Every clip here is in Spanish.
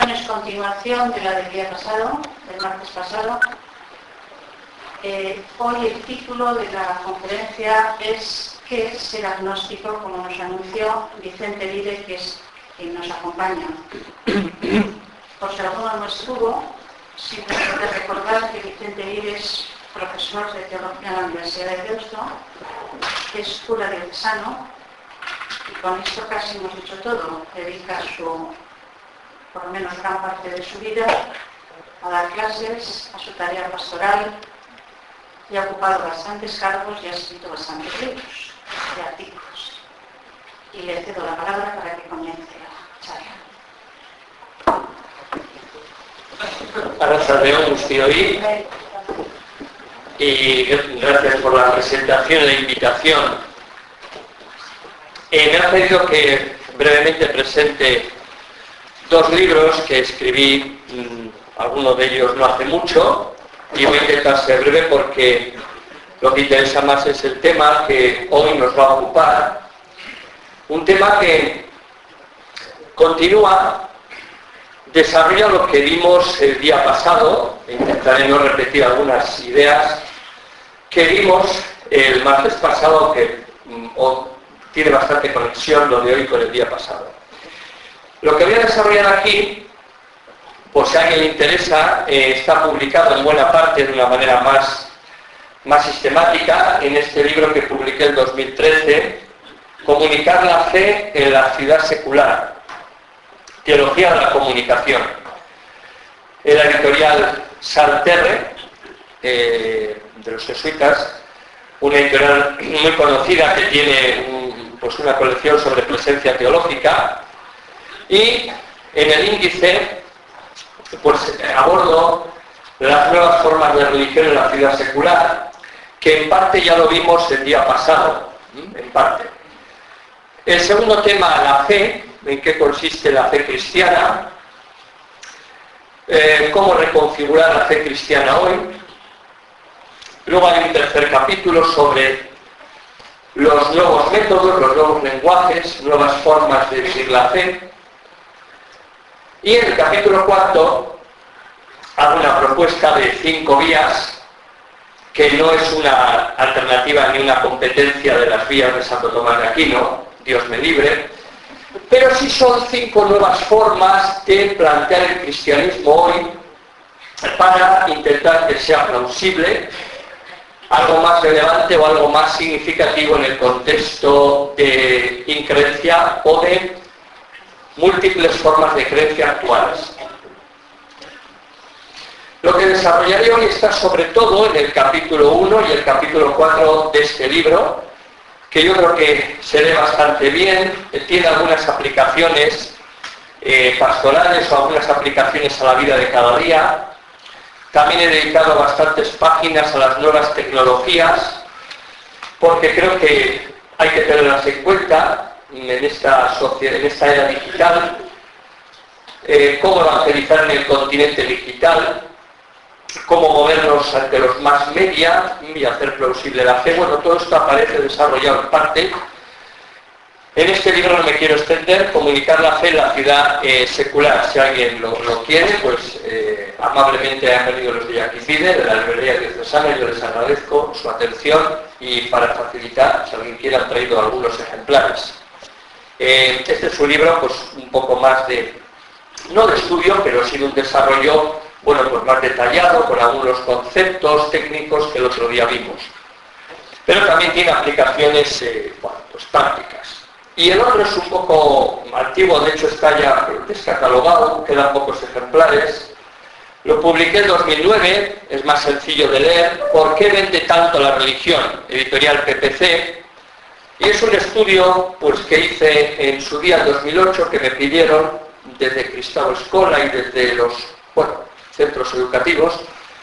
presentación es continuación de la del día pasado, del martes pasado. Hoy el título de la conferencia es ¿qué es ser agnóstico?, como nos anunció Vicente Lire, que es quien nos acompaña. Por si alguno no estuvo, simplemente recordar que Vicente Lire es profesor de teología en la Universidad de Deusto, es cura diocesano, y con esto casi hemos dicho todo. Dedica por lo menos gran parte de su vida a dar clases, a su tarea pastoral, y ha ocupado bastantes cargos y ha escrito bastantes libros y artículos. Y le cedo la palabra para que comience la charla. Arratsaldeon guztioi, y gracias por la presentación y la invitación. Me ha pedido que brevemente presente dos libros que escribí, algunos de ellos no hace mucho, y voy a intentar ser breve porque lo que interesa más es el tema que hoy nos va a ocupar. Un tema que continúa, desarrolla lo que vimos el día pasado, intentaré no repetir algunas ideas que vimos el martes pasado, que tiene bastante conexión lo de hoy con el día pasado. Lo que voy a desarrollar aquí, por si a alguien le interesa, está publicado en buena parte de una manera más sistemática en este libro que publiqué en 2013, Comunicar la fe en la ciudad secular, Teología de la comunicación. En la editorial Salterre, de los jesuitas, una editorial muy conocida que tiene una colección sobre presencia teológica, y en el índice abordo las nuevas formas de religión en la ciudad secular, que en parte ya lo vimos el día pasado, en parte. El segundo tema, la fe, en qué consiste la fe cristiana, cómo reconfigurar la fe cristiana hoy. Luego hay un tercer capítulo sobre los nuevos métodos, los nuevos lenguajes, nuevas formas de vivir la fe. Y en el capítulo cuarto hago una propuesta de 5 vías, que no es una alternativa ni una competencia de las vías de Santo Tomás de Aquino, Dios me libre, pero sí son 5 nuevas formas de plantear el cristianismo hoy para intentar que sea plausible, algo más relevante o algo más significativo en el contexto de increencia o de múltiples formas de creencia actuales. Lo que desarrollaré hoy está sobre todo en el capítulo 1 y el capítulo 4 de este libro, que yo creo que se lee bastante bien, tiene algunas aplicaciones pastorales o algunas aplicaciones a la vida de cada día. También he dedicado bastantes páginas a las nuevas tecnologías, porque creo que hay que tenerlas en cuenta en esta era digital, cómo evangelizar en el continente digital, cómo movernos ante los más media y hacer plausible la fe. Bueno, todo esto aparece desarrollado en parte. En este libro no me quiero extender, Comunicar la fe en la ciudad secular. Si alguien lo quiere, pues amablemente han venido los de Yaquicide, de la librería diocesana, yo les agradezco su atención, y para facilitar, si alguien quiere, han traído algunos ejemplares. Este es un libro pues un poco más no de estudio, pero sí de un desarrollo pues más detallado, con algunos conceptos técnicos que el otro día vimos. Pero también tiene aplicaciones prácticas. Y el otro es un poco antiguo, de hecho está ya descatalogado, quedan pocos ejemplares. Lo publiqué en 2009, es más sencillo de leer. ¿Por qué vende tanto la religión? Editorial PPC. Y es un estudio que hice en su día, en 2008, que me pidieron desde Cristau Escola y desde los centros educativos,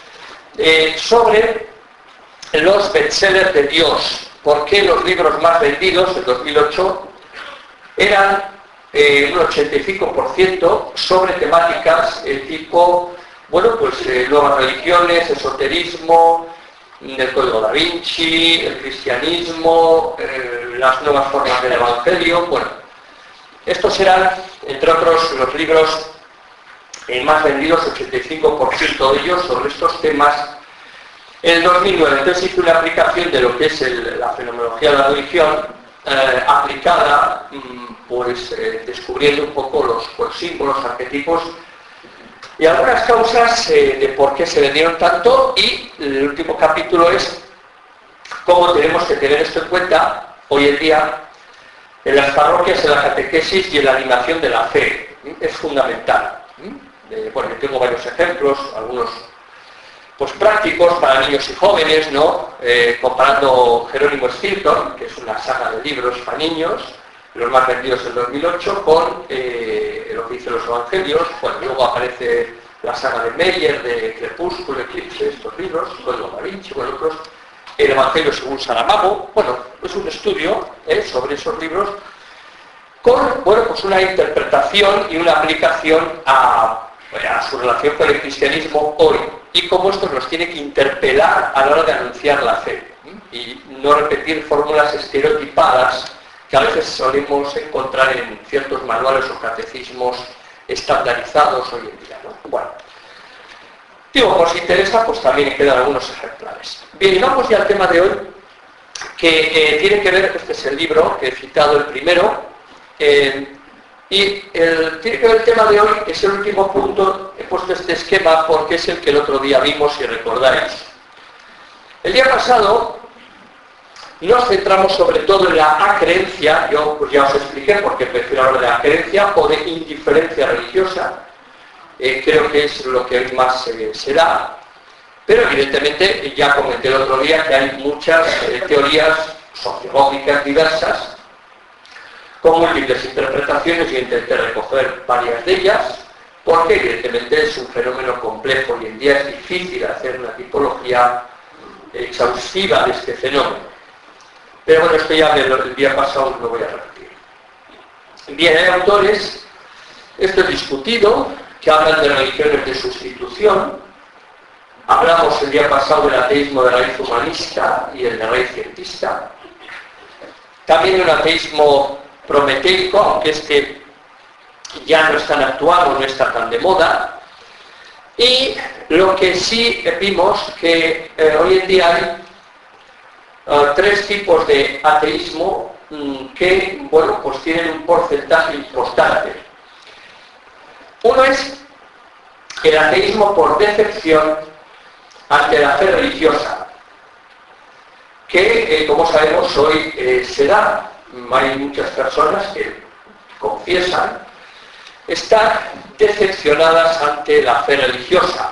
sobre los bestsellers de Dios. ¿Por qué los libros más vendidos en 2008 eran un 85% sobre temáticas tipo, nuevas religiones, esoterismo, el Código Da Vinci, el cristianismo, las nuevas formas del Evangelio? Estos eran, entre otros, los libros más vendidos, 85% de ellos sobre estos temas, en el 2009. Entonces hice una aplicación de lo que es la fenomenología de la religión, aplicada, descubriendo un poco los símbolos, arquetipos y algunas causas de por qué se vendieron tanto, y el último capítulo es cómo tenemos que tener esto en cuenta hoy en día en las parroquias, en la catequesis y en la animación de la fe. Es fundamental. Bueno, tengo varios ejemplos, algunos prácticos para niños y jóvenes, ¿no? Comparando Jerónimo Stilton, que es una saga de libros para niños, los más vendidos en 2008, con lo que dicen los evangelios. Bueno, luego aparece la saga de Meyer, de Crepúsculo, Eclipse, estos libros, Código Da Vinci, otros, el Evangelio según Saramago. Bueno, es un estudio sobre esos libros con, una interpretación y una aplicación a su relación con el cristianismo hoy, y cómo esto nos tiene que interpelar a la hora de anunciar la fe, y no repetir fórmulas estereotipadas que a veces solemos encontrar en ciertos manuales o catecismos estandarizados hoy en día, ¿no? Bueno, digo, por si interesa, también quedan algunos ejemplares. Bien, y vamos ya al tema de hoy, que tiene que ver, este es el libro que he citado, el primero, tiene que ver el tema de hoy, que es el último punto. He puesto este esquema porque es el que el otro día vimos, si recordáis. El día pasado nos centramos sobre todo en la acreencia. Yo ya os expliqué por qué prefiero hablar de acreencia o de indiferencia religiosa. Creo que es lo que hoy más se da. Pero evidentemente ya comenté el otro día que hay muchas teorías sociológicas diversas con múltiples interpretaciones, y intenté recoger varias de ellas, porque evidentemente es un fenómeno complejo. Hoy en día es difícil hacer una tipología exhaustiva de este fenómeno. Pero bueno, esto ya el día pasado lo voy a repetir. Bien, hay autores, esto es discutido, que hablan de religiones de sustitución. Hablamos el día pasado del ateísmo de raíz humanista y el de raíz cientista. También de un ateísmo prometeico, aunque este ya no es tan actual o no está tan de moda. Y lo que sí vimos que hoy en día hay tres tipos de ateísmo que, tienen un porcentaje importante. Uno es el ateísmo por decepción ante la fe religiosa, que, como sabemos, hoy se da. Hay muchas personas que confiesan estar decepcionadas ante la fe religiosa.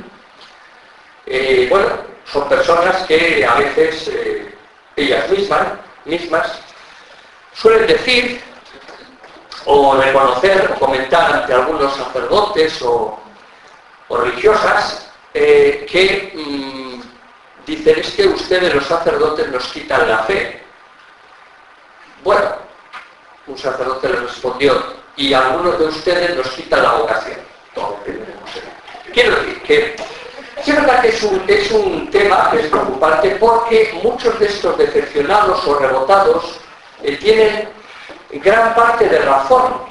Son personas que a veces ellas mismas suelen decir o reconocer o comentar ante algunos sacerdotes o religiosas que dicen: es que ustedes, los sacerdotes, nos quitan la fe. Bueno, un sacerdote le respondió: y algunos de ustedes nos quitan la vocación. Todo depende de cómo sea. Quiero decir que es verdad que es un tema que es preocupante, porque muchos de estos decepcionados o rebotados tienen gran parte de razón,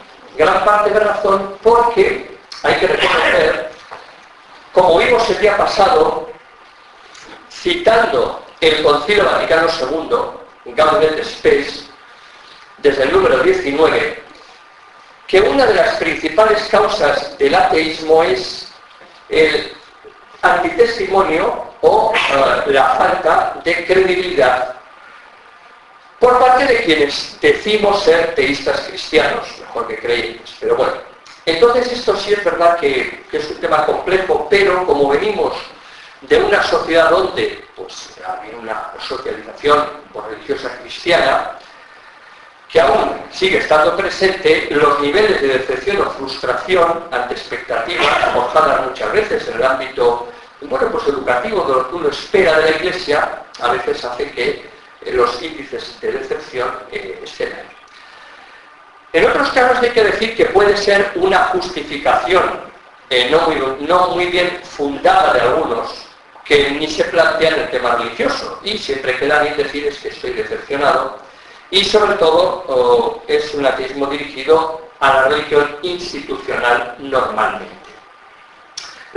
porque hay que reconocer, como vimos el día pasado, citando el Concilio Vaticano II, Gaudium et Spes, desde el número 19, que una de las principales causas del ateísmo es el antitestimonio o la falta de credibilidad por parte de quienes decimos ser teístas cristianos, mejor que creyentes. Pero bueno, entonces esto sí es verdad que es un tema complejo, pero como venimos de una sociedad donde había una socialización religiosa cristiana, que aún sigue estando presente, los niveles de decepción o frustración ante expectativas forjadas muchas veces en el ámbito educativo, de lo que uno espera de la Iglesia, a veces hace que los índices de decepción estén ahí. En otros casos hay que decir que puede ser una justificación no muy bien fundada de algunos, que ni se plantean el tema religioso, y siempre queda bien decir: es que estoy decepcionado. Y sobre todo es un ateísmo dirigido a la religión institucional normalmente.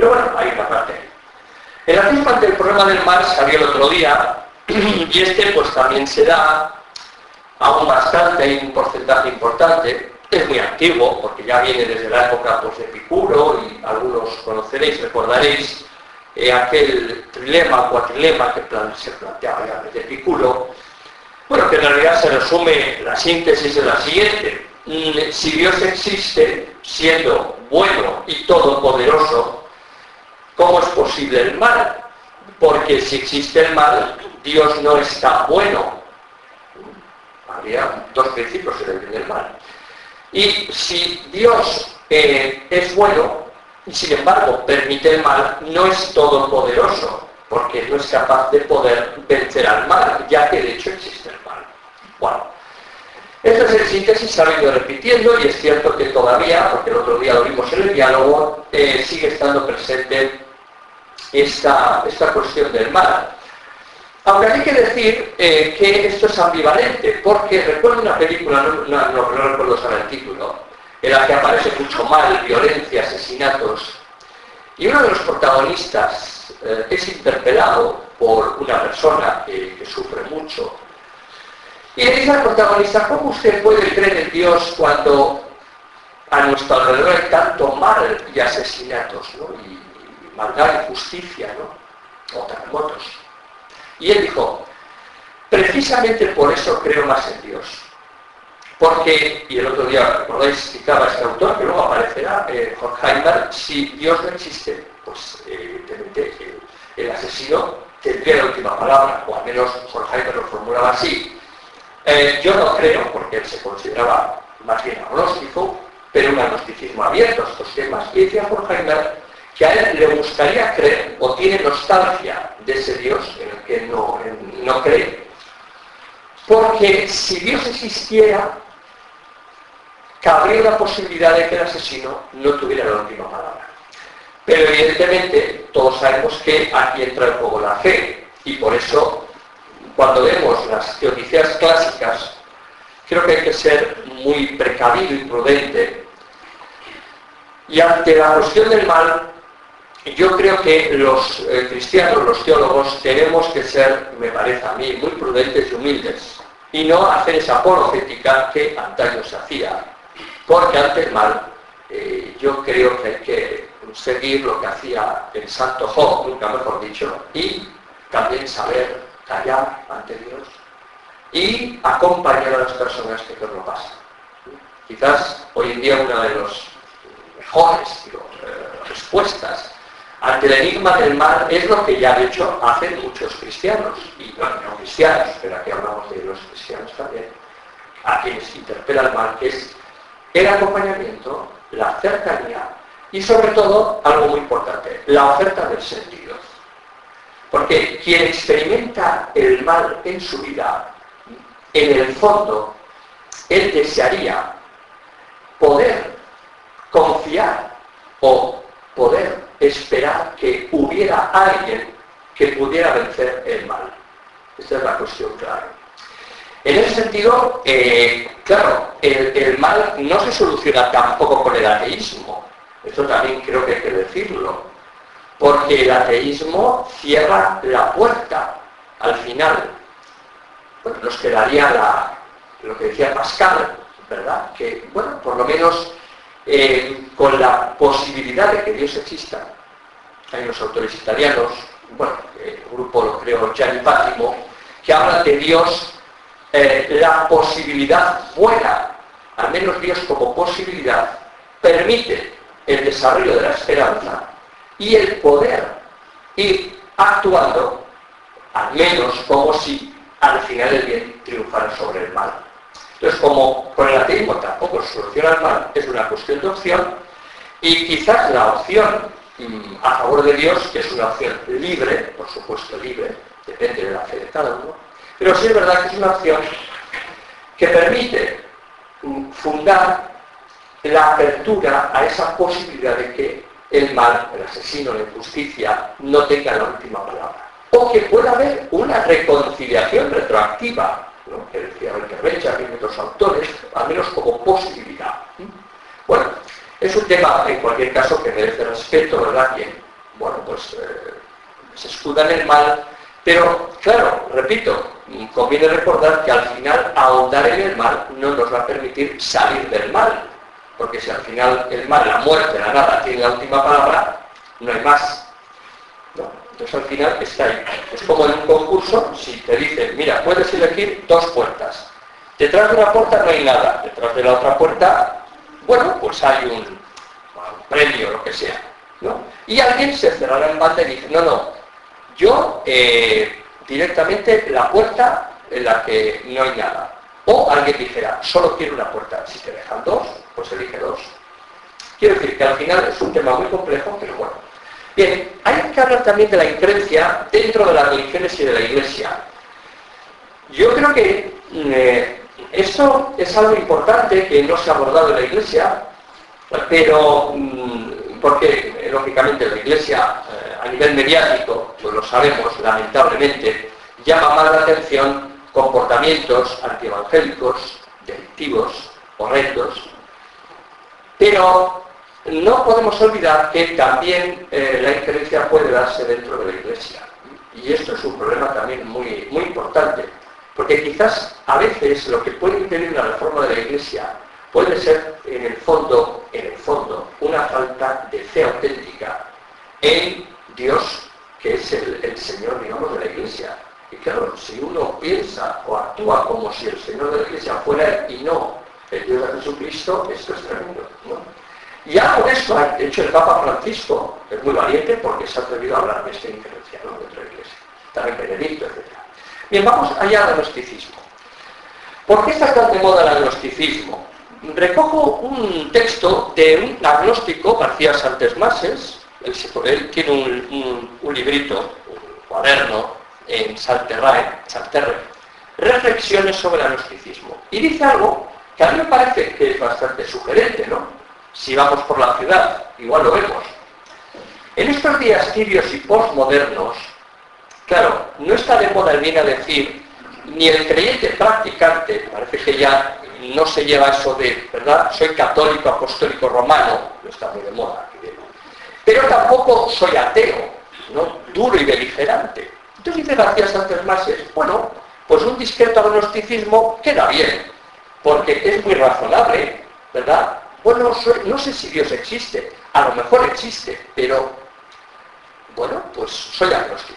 Pero bueno, hay una parte. El atismo ante el problema del mal salió el otro día, y este pues también se da aún bastante, hay un porcentaje importante, es muy antiguo, porque ya viene desde la época pues, de Epicuro, y algunos conoceréis, recordaréis aquel trilema, cuatrilema que se planteaba ya desde Epicuro. Bueno, que en realidad se resume, la síntesis de la siguiente: si Dios existe, siendo bueno y todopoderoso, ¿cómo es posible el mal? Porque si existe el mal, Dios no está bueno. Habría dos principios en el bien y el mal. Y si Dios es bueno, y sin embargo permite el mal, no es todopoderoso, porque no es capaz de poder vencer al mal, ya que de hecho existe el mal. Bueno, esto es en síntesis, se ha ido repitiendo, y es cierto que todavía, porque el otro día lo vimos en el diálogo, sigue estando presente esta cuestión del mal. Aunque hay que decir que esto es ambivalente, porque recuerdo una película, no recuerdo ahora el título, en la que aparece mucho mal, violencia, asesinatos, y uno de los protagonistas es interpelado por una persona que sufre mucho, y le dice al protagonista: ¿cómo usted puede creer en Dios cuando a nuestro alrededor hay tanto mal y asesinatos, ¿no? y maldad y justicia, ¿no? o terremotos? Y él dijo: precisamente por eso creo más en Dios. Porque, y el otro día, recordáis, citaba este autor, que luego aparecerá, Horkheimer: si Dios no existe, pues evidentemente el asesino tendría la última palabra, o al menos Horkheimer lo formulaba así. Yo no creo, porque él se consideraba más bien agnóstico, pero un agnosticismo abierto a estos temas. Y decía Horkheimer que a él le gustaría creer, o tiene nostalgia de ese Dios en el que no cree, porque si Dios existiera, cabría la posibilidad de que el asesino no tuviera la última palabra. Pero evidentemente todos sabemos que aquí entra en juego la fe, y por eso cuando vemos las teodiceas clásicas, creo que hay que ser muy precavido y prudente, y ante la cuestión del mal, yo creo que los cristianos, los teólogos, tenemos que ser, me parece a mí, muy prudentes y humildes, y no hacer esa apologética que antaño se hacía, porque ante el mal yo creo que hay que seguir lo que hacía el santo Job, nunca mejor dicho, y también saber callar ante Dios y acompañar a las personas que lo pasan. Quizás hoy en día una de las mejores respuestas ante el enigma del mal es lo que ya de hecho hacen muchos cristianos, y bueno, no cristianos, pero aquí hablamos de los cristianos también, a quienes interpela el mal, que es el acompañamiento, la cercanía y sobre todo, algo muy importante, la oferta del sentido. Porque quien experimenta el mal en su vida, en el fondo, él desearía poder confiar o poder esperar que hubiera alguien que pudiera vencer el mal. Esta es la cuestión clave. En ese sentido, claro, el mal no se soluciona tampoco con el ateísmo. Esto también creo que hay que decirlo. Porque el ateísmo cierra la puerta al final. Bueno, nos quedaría lo que decía Pascal, ¿verdad? Que, bueno, por lo menos con la posibilidad de que Dios exista. Hay unos autores italianos, bueno, el grupo lo creo Gianni Pátimo, que hablan de Dios, la posibilidad buena, al menos Dios como posibilidad, permite el desarrollo de la esperanza y el poder ir actuando, al menos como si al final el bien triunfara sobre el mal. Entonces, como con el ateísmo tampoco se soluciona el mal, es una cuestión de opción, y quizás la opción a favor de Dios, que es una opción libre, por supuesto libre, depende de la fe de cada uno, pero sí es verdad que es una opción que permite fundar la apertura a esa posibilidad de que el mal, el asesino, la injusticia, no tenga la última palabra. O que pueda haber una reconciliación retroactiva, ¿no? Que decía Benjamin y otros autores, al menos como posibilidad. Bueno, es un tema, en cualquier caso, que merece respeto, ¿verdad? bueno, pues se escuda en el mal, pero claro, repito, conviene recordar que al final ahondar en el mal no nos va a permitir salir del mal, porque si al final el mal, la muerte, la nada, tiene la última palabra, no hay más. ¿No? Entonces al final está ahí. Es como en un concurso, si te dicen, mira, puedes elegir 2 puertas. Detrás de una puerta no hay nada, detrás de la otra puerta, bueno, pues hay un premio o lo que sea, ¿no? Y alguien se cerrará en banda y dice, no, yo directamente la puerta en la que no hay nada. O alguien dijera, solo quiero una puerta. Si te dejan 2, pues elige 2. Quiero decir que al final es un tema muy complejo, pero bueno. Bien, hay que hablar también de la increencia dentro de las religiones y de la Iglesia. Yo creo que esto es algo importante que no se ha abordado en la Iglesia, pero porque lógicamente la Iglesia a nivel mediático, pues lo sabemos lamentablemente, llama más la atención comportamientos antievangélicos, delictivos, horrendos, pero no podemos olvidar que también la injerencia puede darse dentro de la Iglesia. Y esto es un problema también muy, muy importante, porque quizás a veces lo que puede impedir una reforma de la Iglesia puede ser en el fondo, una falta de fe auténtica en Dios, que es el Señor, digamos, de la Iglesia. Y claro, si uno piensa o actúa como si el Señor de la Iglesia fuera Él y no el Dios de Jesucristo, esto es tremendo, ¿no? Y algo de esto ha hecho el Papa Francisco, es muy valiente porque se ha atrevido a hablar de esta injerencia, ¿no?, dentro de la Iglesia. También Benedicto, etc. Bien, vamos allá al agnosticismo. ¿Por qué está tan de moda el agnosticismo? Recojo un texto de un agnóstico, García Santes Mases. Él tiene un librito, un cuaderno en Salterre, Reflexiones sobre el agnosticismo. Y dice algo que a mí me parece que es bastante sugerente, ¿no? Si vamos por la ciudad, igual lo vemos. En estos días tibios y postmodernos, claro, no está de moda el bien a decir, ni el creyente practicante, parece que ya no se lleva eso de, ¿verdad?, soy católico, apostólico, romano, no está muy de moda, pero tampoco soy ateo, ¿no?, duro y beligerante. Entonces dice García Santos Mases, bueno, pues un discreto agnosticismo queda bien, porque es muy razonable, ¿verdad? Bueno, no sé si Dios existe, a lo mejor existe, pero, bueno, pues soy agnóstico.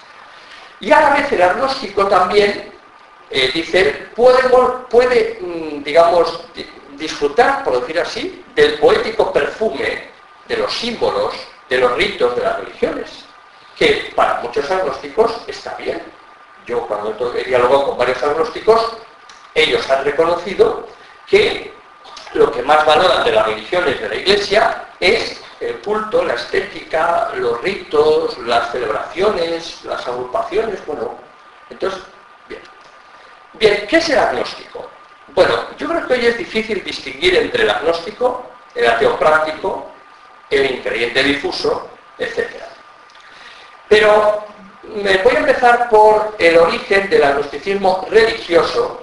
Y a la vez el agnóstico también, dice, puede, digamos, disfrutar, por decir así, del poético perfume de los símbolos, de los ritos de las religiones, que para muchos agnósticos está bien. Yo cuando he dialogado con varios agnósticos, ellos han reconocido que lo que más valoran de las religiones de la Iglesia es el culto, la estética, los ritos, las celebraciones, las agrupaciones, bueno. Entonces, bien. Bien, ¿qué es el agnóstico? Bueno, yo creo que hoy es difícil distinguir entre el agnóstico, el ateo práctico, el increyente difuso, etc. Pero me voy a empezar por el origen del agnosticismo religioso,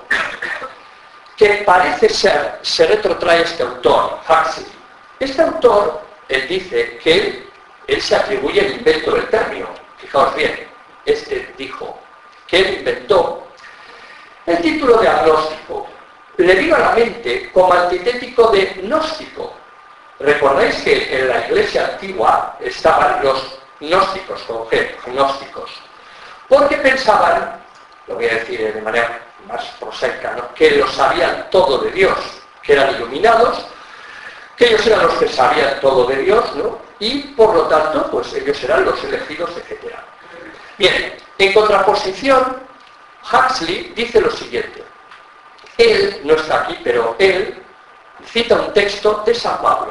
que parece ser, se retrotrae este autor, Huxley. Este autor, él dice que él se atribuye el invento del término. Fijaos bien, dijo que él inventó el título de agnóstico. Le vino a la mente como antitético de gnóstico. ¿Recordáis que en la Iglesia antigua estaban los gnósticos, con G, gnósticos? Porque pensaban, lo voy a decir de manera más prosaica, ¿no?, que lo sabían todo de Dios, que eran iluminados, que ellos eran los que sabían todo de Dios, ¿no?, y por lo tanto, pues ellos eran los elegidos, etc. Bien, en contraposición, Huxley dice lo siguiente. Él, no está aquí, pero él cita un texto de San Pablo.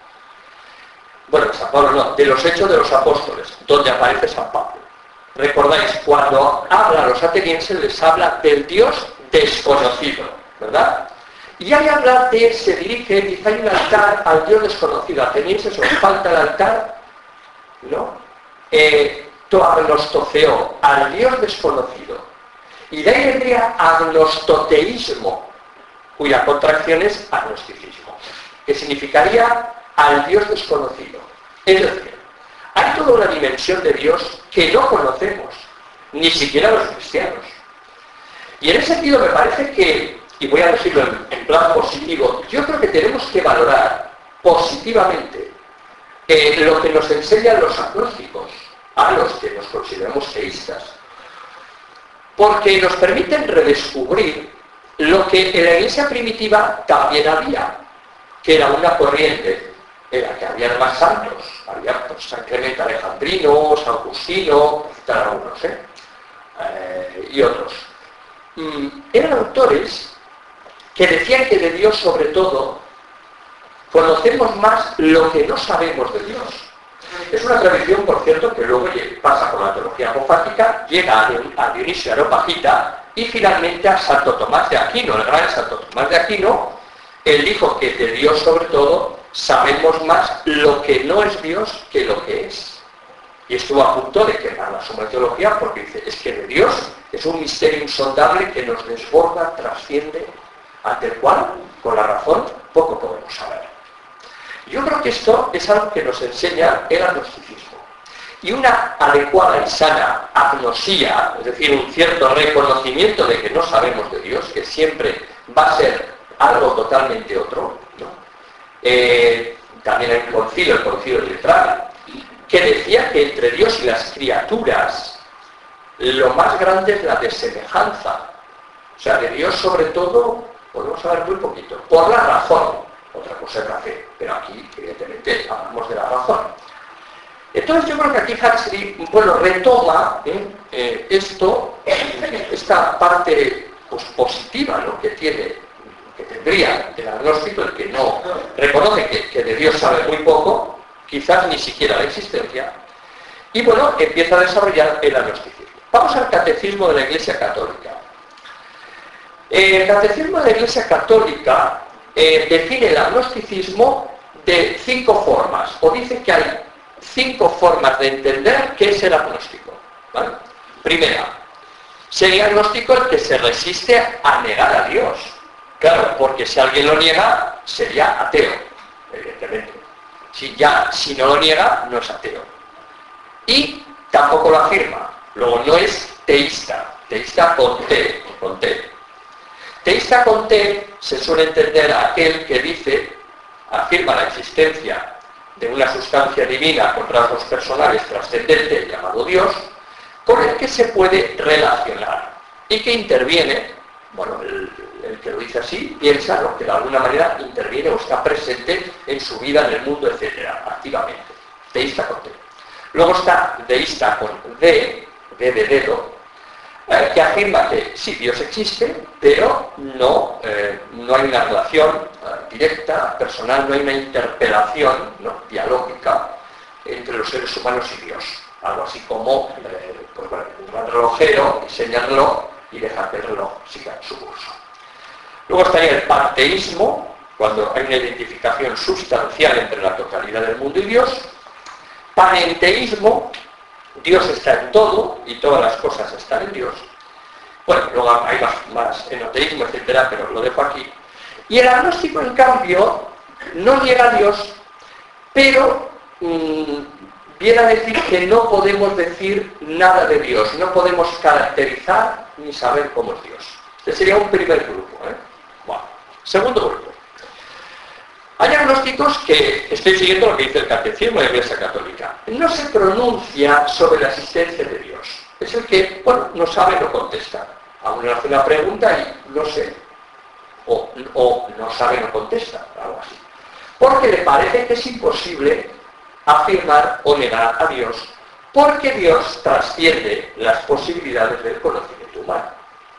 Bueno, San Pablo no, de los Hechos de los Apóstoles, donde aparece San Pablo. Recordáis, cuando habla a los atenienses les habla del Dios desconocido, ¿verdad? Y al hablar de él se dirige, dice, hay un altar al Dios desconocido. Atenienses, os falta el altar, ¿no? To agnostoceo, al Dios desconocido. Y de ahí vendría agnostoteísmo, cuya contracción es agnosticismo, que significaría al Dios desconocido. Es decir, hay todo toda una dimensión de Dios que no conocemos, ni siquiera los cristianos. Y en ese sentido me parece que, y voy a decirlo en plan positivo, yo creo que tenemos que valorar positivamente lo que nos enseñan los agnósticos, a los que nos consideramos teístas, porque nos permiten redescubrir lo que en la iglesia primitiva también había, que era una corriente en la que había más santos, había pues, San Clemente Alejandrino, San Justino, citar algunos, y otros. Eran autores que decían que de Dios sobre todo conocemos más lo que no sabemos de Dios. Es una tradición, por cierto, que luego pasa por la teología apofática, llega a Dionisio Areopagita y finalmente a Santo Tomás de Aquino, el gran Santo Tomás de Aquino. Él dijo que de Dios sobre todo sabemos más lo que no es Dios que lo que es. Y estuvo a punto de quemar la Suma Teología porque dice, es que de Dios es un misterio insondable que nos desborda, trasciende, ante el cual, con la razón, poco podemos saber. Yo creo que esto es algo que nos enseña el agnosticismo. Y una adecuada y sana agnosía, es decir, un cierto reconocimiento de que no sabemos de Dios, que siempre va a ser algo totalmente otro, ¿no? También hay un concilio, el concilio de Trajano, que decía que entre Dios y las criaturas lo más grande es la desemejanza. O sea, de Dios sobre todo podemos saber muy poquito, por la razón. Otra cosa es la fe, pero aquí evidentemente hablamos de la razón. Entonces yo creo que aquí Huxley, retoma esta parte pues, positiva, ¿no? que tendría el agnóstico, el que no reconoce que de Dios sabe muy poco, quizás ni siquiera la existencia, y bueno, empieza a desarrollar el agnosticismo. Vamos al catecismo de la Iglesia Católica. El catecismo de la Iglesia Católica define el agnosticismo de 5 formas, o dice que hay 5 formas de entender qué es el agnóstico, ¿vale? Primera, sería agnóstico el que se resiste a negar a Dios. Claro, porque si alguien lo niega, sería ateo, evidentemente. Si no lo niega, no es ateo. Y tampoco lo afirma. Luego no es teísta con T, con T. Teísta con T se suele entender a aquel que afirma la existencia de una sustancia divina con rasgos personales trascendente llamado Dios, con el que se puede relacionar y que interviene, bueno, el que lo dice así, piensa lo que de alguna manera interviene o está presente en su vida, en el mundo, etcétera, activamente. Teísta con T. Luego está deísta con D de dedo, que afirma que sí, Dios existe, pero no hay una relación directa, personal, no hay una interpelación, ¿no? dialógica entre los seres humanos y Dios. Algo así como un relojero, diseña el reloj y deja que el reloj siga su curso. Luego estaría el panteísmo, cuando hay una identificación sustancial entre la totalidad del mundo y Dios. Panenteísmo, Dios está en todo y todas las cosas están en Dios. Bueno, luego hay más enoteísmo, etcétera, pero lo dejo aquí. Y el agnóstico, en cambio, no niega a Dios, pero viene a decir que no podemos decir nada de Dios, no podemos caracterizar ni saber cómo es Dios. Este sería un primer grupo. Bueno, segundo grupo. Hay agnósticos que, estoy siguiendo lo que dice el Catecismo de la Iglesia Católica, no se pronuncia sobre la existencia de Dios. Es el que, bueno, no sabe, no contesta. A uno le hace una pregunta y no sé. O no sabe, no contesta. Algo así. Porque le parece que es imposible afirmar o negar a Dios, porque Dios trasciende las posibilidades del conocimiento humano.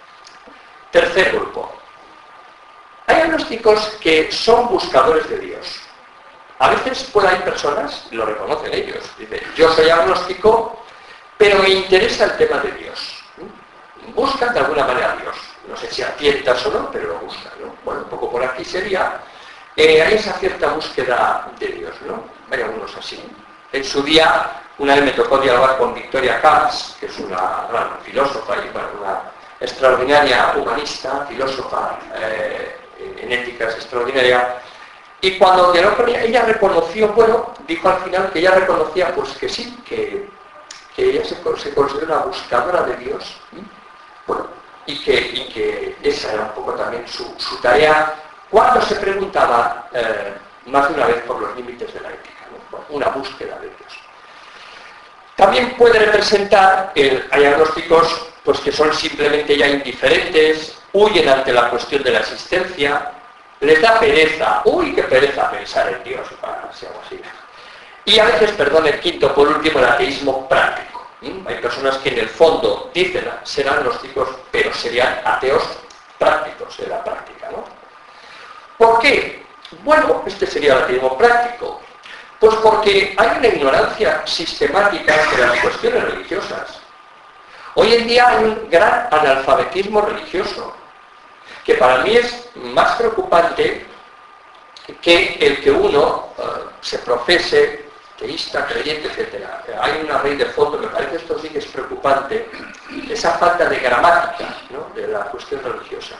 Tercer grupo. Hay agnósticos que son buscadores de Dios. A veces hay personas, lo reconocen ellos, dicen, yo soy agnóstico, pero me interesa el tema de Dios. Buscan de alguna manera a Dios. No sé si a tientas o no, pero lo buscan, ¿no? Bueno, un poco por aquí sería, hay esa cierta búsqueda de Dios, ¿no? Hay algunos así. En su día, una vez me tocó dialogar con Victoria Camps, que es una gran filósofa y una extraordinaria humanista, filósofa, en ética es extraordinaria, Y cuando ella reconoció, bueno, dijo al final que ella reconocía pues que sí, que ella se considera una buscadora de Dios, bueno, y que esa era un poco también su tarea cuando se preguntaba más de una vez por los límites de la ética, ¿no? Bueno, una búsqueda de Dios. También puede representar, hay agnósticos pues, que son simplemente ya indiferentes, huyen ante la cuestión de la existencia, les da pereza, uy, qué pereza pensar en Dios, si algo así. Y a veces, perdón, el quinto, por último, el ateísmo práctico. Hay personas que en el fondo dicen ser agnósticos, pero serían ateos prácticos de la práctica, ¿no? ¿Por qué? Bueno, este sería el ateísmo práctico. Pues porque hay una ignorancia sistemática de las cuestiones religiosas. Hoy en día hay un gran analfabetismo religioso, que para mí es más preocupante que el que uno se profese teísta, creyente, etc. Hay una raíz de fondo, me parece esto sí que es preocupante, esa falta de gramática, ¿no?, de la cuestión religiosa.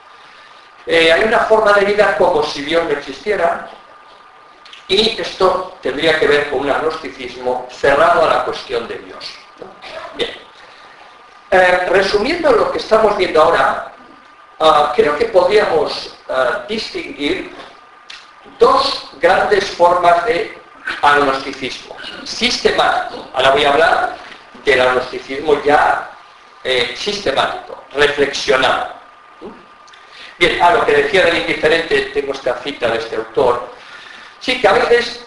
Hay una forma de vida como si Dios no existiera, y esto tendría que ver con un agnosticismo cerrado a la cuestión de Dios, ¿no? Bien. Resumiendo lo que estamos viendo ahora, creo que podríamos distinguir dos grandes formas de agnosticismo. Sistemático. Ahora voy a hablar del agnosticismo ya sistemático, reflexionado. Bien, a lo que decía del indiferente, tengo esta cita de este autor. Sí, que a veces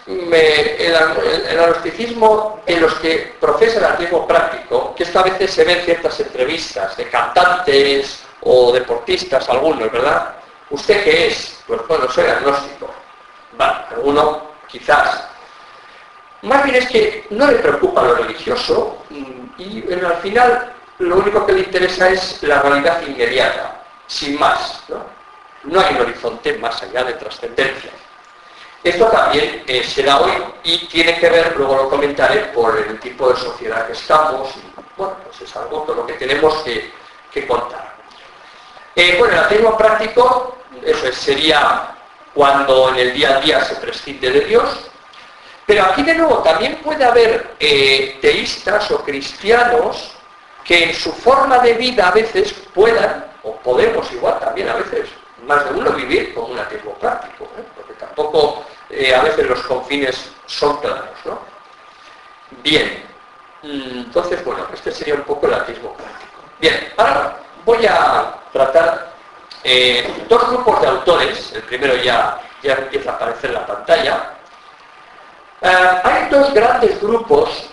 el agnosticismo en los que profesa el ateísmo práctico, que esto a veces se ve en ciertas entrevistas de cantantes o deportistas, algunos, ¿verdad? ¿Usted qué es? Pues bueno, soy agnóstico. Vale, alguno quizás. Más bien es que no le preocupa lo religioso y al final lo único que le interesa es la realidad inmediata, sin más, ¿no? No hay un horizonte más allá de trascendencia. Esto también se da hoy y tiene que ver, luego lo comentaré, por el tipo de sociedad que estamos. Y, bueno, pues es algo con lo que tenemos que contar. Bueno, el ateísmo práctico, eso sería cuando en el día a día se prescinde de Dios. Pero aquí de nuevo también puede haber teístas o cristianos que en su forma de vida a veces puedan, o podemos igual también a veces, más de uno vivir como un ateísmo práctico, porque tampoco a veces los confines son claros, ¿no? Bien, entonces bueno, este sería un poco el ateísmo práctico. Bien, ahora voy a tratar dos grupos de autores. El primero ya empieza a aparecer en la pantalla. Hay dos grandes grupos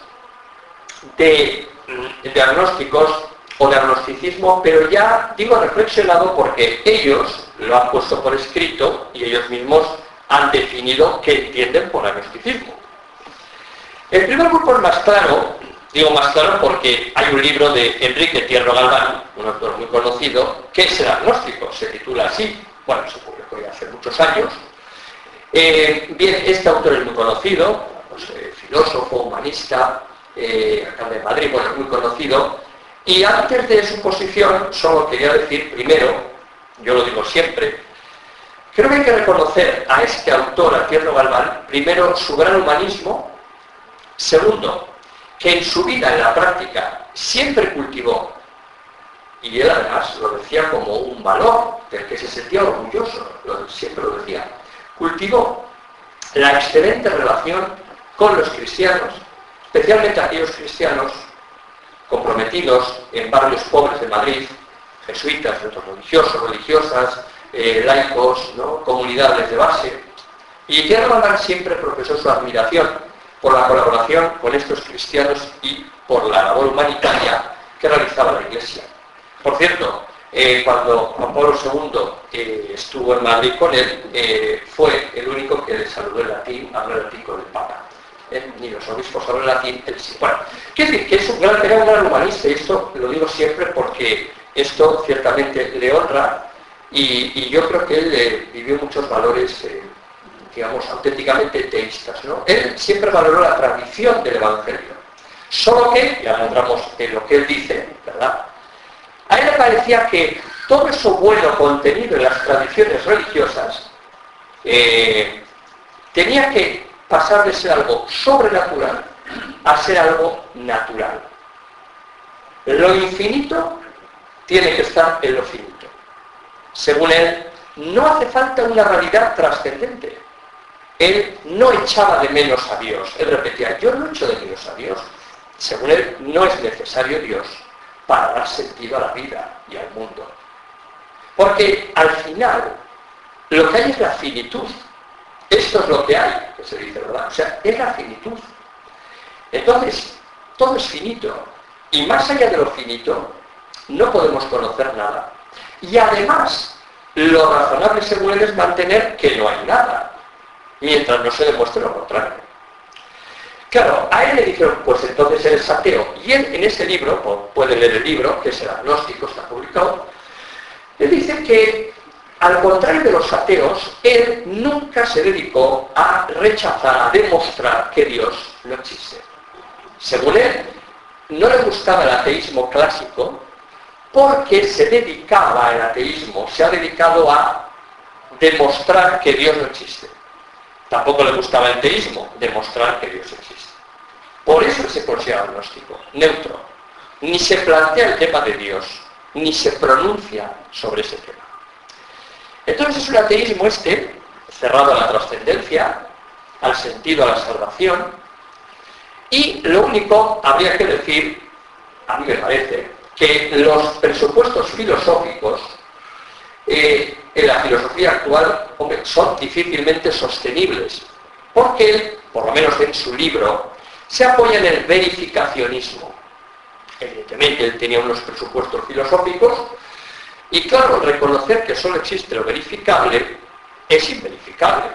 de agnósticos o de agnosticismo, pero ya digo reflexionado porque ellos lo han puesto por escrito y ellos mismos han definido qué entienden por agnosticismo. El primer grupo es más claro, digo más claro porque hay un libro de Enrique Tierno Galván, un autor muy conocido, que es el agnóstico, se titula así, bueno, se publicó ya hace muchos años. Bien, este autor es muy conocido, pues, filósofo, humanista, acá de Madrid, bueno, muy conocido. Y antes de su posición, solo quería decir, primero, yo lo digo siempre, creo que hay que reconocer a este autor, a Tierno Galván, primero, su gran humanismo, segundo, que en su vida, en la práctica, siempre cultivó, y él además lo decía como un valor del que se sentía orgulloso, siempre lo decía, cultivó la excelente relación con los cristianos, especialmente aquellos cristianos comprometidos en barrios pobres de Madrid, jesuitas, centros religiosos, religiosas, laicos, ¿no?, comunidades de base. Y Tierno Galván siempre profesó su admiración por la colaboración con estos cristianos y por la labor humanitaria que realizaba la Iglesia. Por cierto, cuando Juan Pablo II estuvo en Madrid con él, fue el único que le saludó en latín, habló en latín con el Papa. Ni los obispos hablan latín, él sí. Bueno, quiero decir que era un gran humanista, y esto lo digo siempre porque esto ciertamente le honra, y yo creo que él vivió muchos valores, digamos, auténticamente teístas, ¿no? Él siempre valoró la tradición del Evangelio. Solo que, ya entramos en lo que él dice, ¿verdad?, a él le parecía que todo eso bueno contenido en las tradiciones religiosas tenía que pasar de ser algo sobrenatural a ser algo natural. Lo infinito tiene que estar en lo finito. Según él, no hace falta una realidad trascendente. Él no echaba de menos a Dios. Él repetía, yo no echo de menos a Dios. Según él, no es necesario Dios para dar sentido a la vida y al mundo. Porque al final, lo que hay es la finitud. Esto es lo que hay, que se dice, ¿verdad? O sea, es la finitud. Entonces, todo es finito. Y más allá de lo finito, no podemos conocer nada. Y además, lo razonable según él es mantener que no hay nada, mientras no se demuestre lo contrario. Claro, a él le dijeron, pues entonces eres ateo. Y él en ese libro, puede leer el libro, que es el Agnóstico, está publicado, él dice que, al contrario de los ateos, él nunca se dedicó a rechazar, a demostrar que Dios no existe. Según él, no le gustaba el ateísmo clásico porque se dedicaba al ateísmo, se ha dedicado a demostrar que Dios no existe. Tampoco le gustaba el teísmo, demostrar que Dios existe. Por eso se considera agnóstico, neutro. Ni se plantea el tema de Dios, ni se pronuncia sobre ese tema. Entonces es un ateísmo cerrado a la trascendencia, al sentido, a la salvación, y lo único, habría que decir, a mí me parece, que los presupuestos filosóficos en la filosofía actual, hombre, son difícilmente sostenibles, porque él, por lo menos en su libro, se apoya en el verificacionismo. Evidentemente él tenía unos presupuestos filosóficos, y claro, reconocer que solo existe lo verificable es inverificable.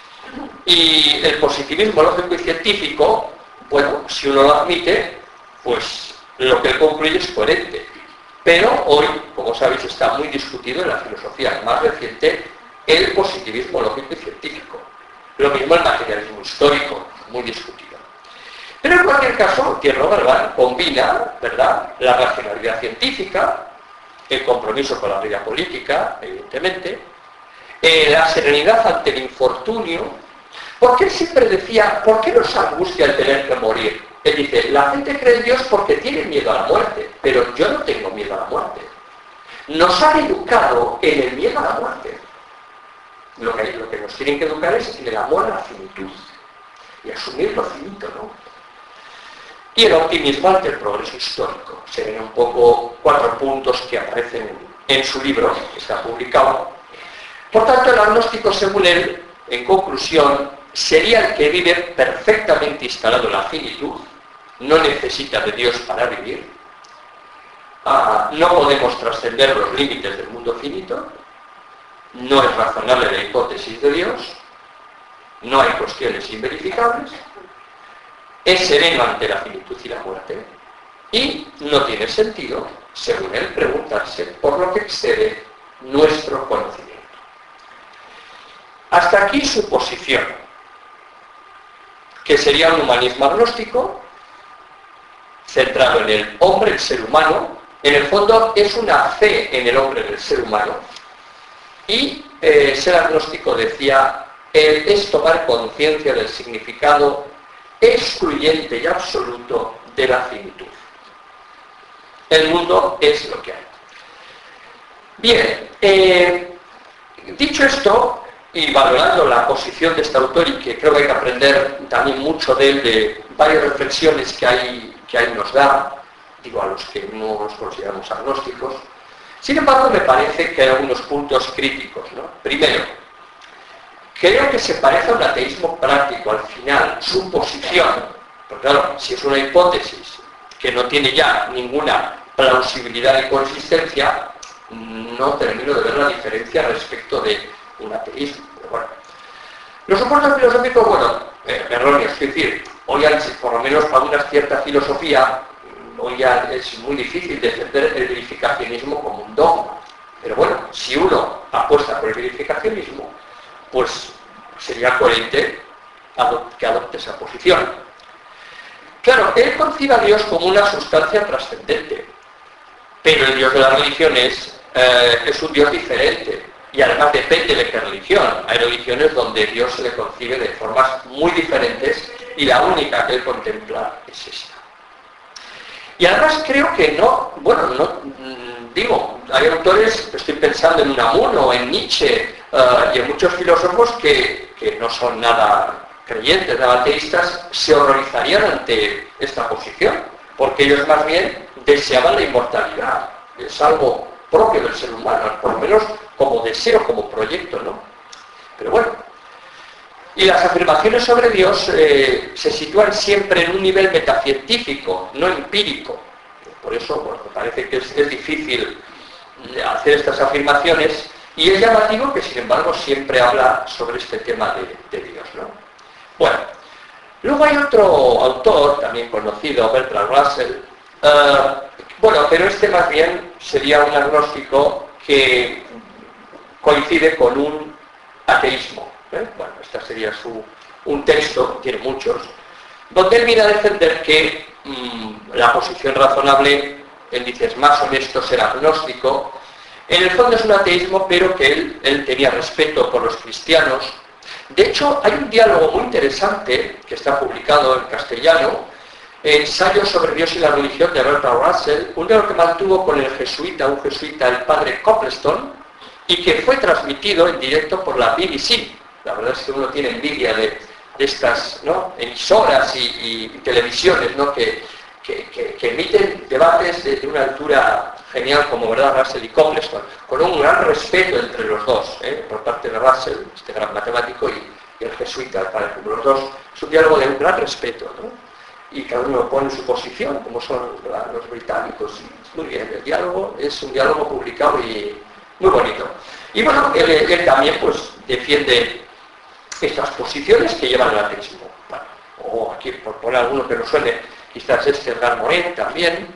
Y el positivismo lógico y científico, bueno, si uno lo admite, pues lo que él concluye es coherente. Pero hoy, como sabéis, está muy discutido en la filosofía más reciente el positivismo lógico y científico. Lo mismo el materialismo histórico, muy discutido. Pero en cualquier caso, Thierry Galván combina, ¿verdad?, la racionalidad científica, el compromiso con la vida política, evidentemente, la serenidad ante el infortunio, porque él siempre decía, ¿por qué nos angustia el tener que morir? Él dice, la gente cree en Dios porque tiene miedo a la muerte, pero yo no tengo miedo a la muerte. Nos han educado en el miedo a la muerte. Lo que nos tienen que educar es en el amor a la finitud y asumir lo finito, ¿no? Y el optimismo ante el progreso histórico. Se ven un poco 4 puntos que aparecen en su libro, que está publicado. Por tanto, el agnóstico, según él, en conclusión, sería el que vive perfectamente instalado en la finitud, no necesita de Dios para vivir, no podemos trascender los límites del mundo finito, no es razonable la hipótesis de Dios, no hay cuestiones inverificables, es sereno ante la finitud y la muerte, y no tiene sentido, según él, preguntarse por lo que excede nuestro conocimiento. Hasta aquí su posición, que sería un humanismo agnóstico, centrado en el hombre, el ser humano. En el fondo es una fe en el hombre, en el ser humano. Y ser agnóstico, decía, es tomar conciencia del significado excluyente y absoluto de la finitud. El mundo es lo que hay. Bien, dicho esto, y valorando la posición de este autor, y que creo que hay que aprender también mucho de él, de varias reflexiones que ahí nos da, digo, a los que no nos consideramos agnósticos, sin embargo me parece que hay algunos puntos críticos, ¿no? Primero, creo que se parece a un ateísmo práctico al final, su posición, porque claro, si es una hipótesis que no tiene ya ninguna plausibilidad y consistencia, no termino de ver la diferencia respecto de un ateísmo. Pero bueno, los soportes filosóficos, bueno, erróneos, es decir, hoy por lo menos para una cierta filosofía, hoy ya es muy difícil defender el verificacionismo como un dogma. Pero bueno, si uno apuesta por el verificacionismo, pues sería coherente que adopte esa posición. Claro, él concibe a Dios como una sustancia trascendente, pero el Dios de la religión es un Dios diferente. Y además depende de qué religión. Hay religiones donde Dios se le concibe de formas muy diferentes y la única que él contempla es esta. Y además creo que hay autores, estoy pensando en Unamuno, en Nietzsche y en muchos filósofos que no son nada creyentes, nada ateístas, se horrorizarían ante esta posición, porque ellos más bien deseaban la inmortalidad. Es algo propio del ser humano, por lo menos como deseo, como proyecto, ¿no? Pero bueno. Y las afirmaciones sobre Dios se sitúan siempre en un nivel metacientífico, no empírico. Por eso, me parece que es difícil hacer estas afirmaciones, y es llamativo que, sin embargo, siempre habla sobre este tema de Dios, ¿no? Bueno, luego hay otro autor, también conocido, Bertrand Russell, pero este más bien sería un agnóstico que coincide con un ateísmo. Bueno, este sería un texto, tiene muchos, donde él viene a defender que la posición razonable, él dice, es más honesto ser agnóstico. En el fondo es un ateísmo, pero que él tenía respeto por los cristianos. De hecho, hay un diálogo muy interesante que está publicado en castellano, Ensayos sobre Dios y la religión, de Bertrand Russell, un diálogo que mantuvo con un jesuita, el padre Copleston, y que fue transmitido en directo por la BBC. La verdad es que uno tiene envidia de estas, ¿no?, emisoras y televisiones, ¿no?, que emiten debates de una altura genial como, ¿verdad?, Russell y Copleston, con un gran respeto entre los dos, por parte de Russell, este gran matemático, y el jesuita, el padre. Los dos, es un diálogo de un gran respeto, ¿no? Y cada uno pone su posición, como son, ¿verdad?, los británicos. Y muy bien, el diálogo es un diálogo publicado y muy bonito. Y bueno, él también pues defiende estas posiciones que llevan al ateísmo. Bueno, o aquí, por poner alguno que nos suene, quizás Edgar Morin también,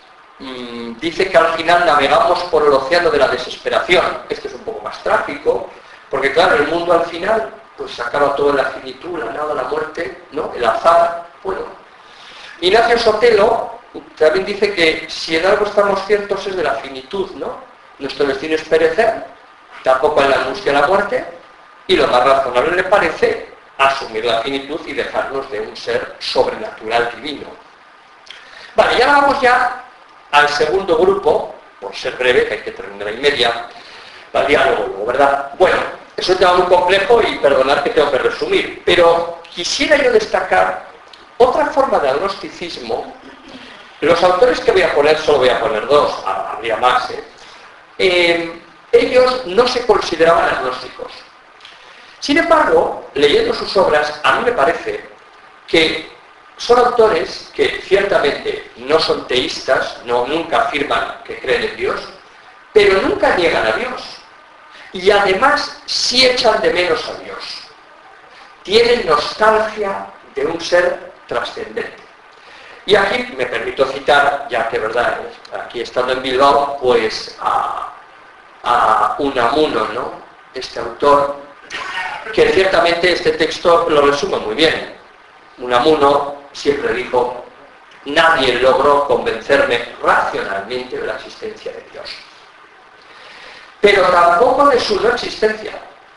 dice que al final navegamos por el océano de la desesperación. Este es un poco más trágico, porque claro, el mundo al final pues acaba todo en la finitud, la nada, la muerte, ¿no?, el azar. Bueno, Ignacio Sotelo también dice que si en algo estamos ciertos es de la finitud, ¿no? Nuestro destino es perecer, tampoco hay la angustia de la muerte, y lo más razonable le parece asumir la finitud y dejarnos de un ser sobrenatural divino. Vale, y ahora vamos ya al segundo grupo, por ser breve, que hay que terminar y media, al diálogo, ¿verdad? Bueno, es un tema muy complejo y perdonad que tengo que resumir, pero quisiera yo destacar otra forma de agnosticismo. Los autores que voy a poner, solo voy a poner dos, habría más, ellos no se consideraban agnósticos. Sin embargo, leyendo sus obras, a mí me parece que son autores que ciertamente no son teístas, nunca afirman que creen en Dios, pero nunca niegan a Dios. Y además sí echan de menos a Dios. Tienen nostalgia de un ser trascendente. Y aquí me permito citar, ya que verdad, aquí estando en Bilbao, pues a Unamuno, ¿no?, este autor, que ciertamente este texto lo resume muy bien. Unamuno siempre dijo: nadie logró convencerme racionalmente de la existencia de Dios, pero tampoco de su no existencia.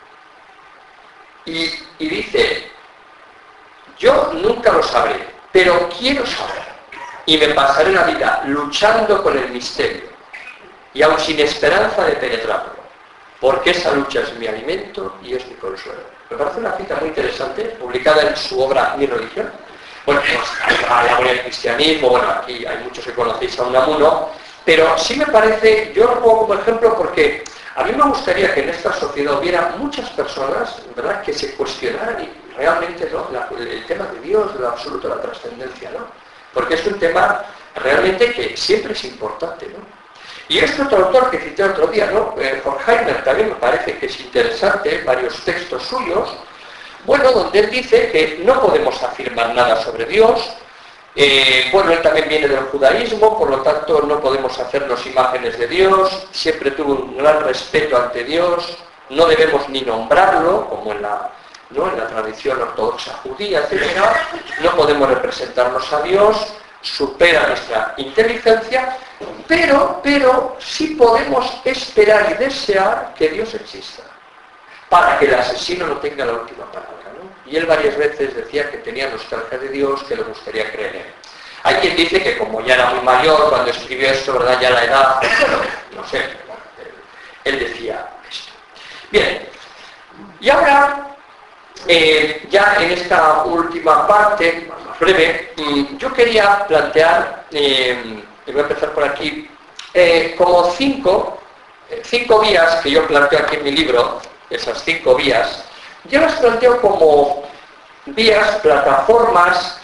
Y dice: yo nunca lo sabré, pero quiero saber, y me pasaré la vida luchando con el misterio, y aun sin esperanza de penetrarlo, porque esa lucha es mi alimento y es mi consuelo. Me parece una cita muy interesante, publicada en su obra Mi religión. Bueno, pues hay algo en el cristianismo, bueno, aquí hay muchos que conocéis a Unamuno, pero sí me parece, yo lo pongo como ejemplo porque a mí me gustaría que en esta sociedad hubiera muchas personas, ¿verdad?, que se cuestionaran y realmente, ¿no?, el tema de Dios, de lo absoluto, la trascendencia, ¿no? Porque es un tema realmente que siempre es importante, ¿no? Y este otro autor que cité otro día, ¿no?, Horkheimer, también me parece que es interesante, varios textos suyos, bueno, donde él dice que no podemos afirmar nada sobre Dios. Bueno, él también viene del judaísmo, por lo tanto no podemos hacernos imágenes de Dios, siempre tuvo un gran respeto ante Dios, no debemos ni nombrarlo, como en la tradición ortodoxa judía, etc. No podemos representarnos a Dios, supera nuestra inteligencia, pero sí podemos esperar y desear que Dios exista, para que el asesino no tenga la última palabra, ¿no? Y él varias veces decía que tenía nostalgia de Dios, que le gustaría creer en él. Hay quien dice que como ya era muy mayor cuando escribió esto, ¿verdad? Ya la edad, no sé, él decía esto. Bien, y ahora, ya en esta última parte, más breve, yo quería plantear, y voy a empezar por aquí, como cinco vías que yo planteo aquí en mi libro, esas 5 vías, yo las planteo como vías, plataformas,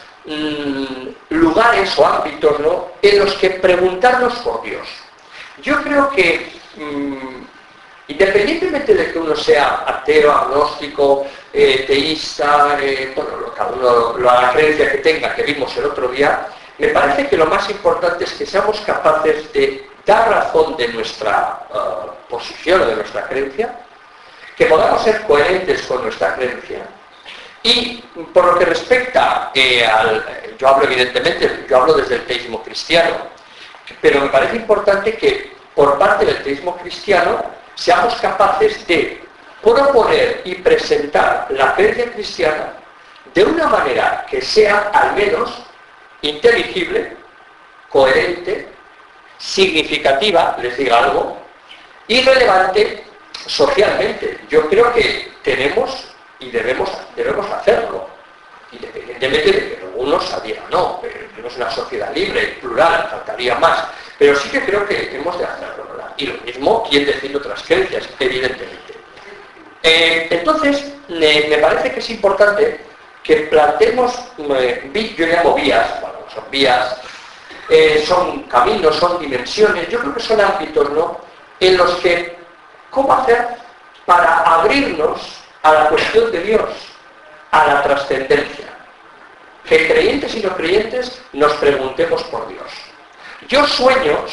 lugares o ámbitos, ¿no?, en los que preguntarnos por Dios. Yo creo que independientemente de que uno sea ateo, agnóstico, teísta, bueno, cada uno la creencia que tenga, que vimos el otro día, me parece que lo más importante es que seamos capaces de dar razón de nuestra posición o de nuestra creencia, que podamos ser coherentes con nuestra creencia. Y por lo que respecta yo hablo evidentemente, yo hablo desde el teísmo cristiano, pero me parece importante que por parte del teísmo cristiano seamos capaces de proponer y presentar la creencia cristiana de una manera que sea al menos inteligible, coherente, significativa, les digo algo, y relevante socialmente. Yo creo que tenemos y debemos hacerlo, independientemente de que algunos adhieran, no, tenemos una sociedad libre, plural, faltaría más, pero sí que creo que tenemos de hacerlo, ¿verdad? Y lo mismo quien defiende otras creencias, evidentemente. Entonces, me parece que es importante que planteemos, yo llamo vías, bueno, son vías, son caminos, son dimensiones, yo creo que son ámbitos, ¿no?, en los que, ¿cómo hacer para abrirnos a la cuestión de Dios, a la trascendencia? Que creyentes y no creyentes nos preguntemos por Dios. Yo sueño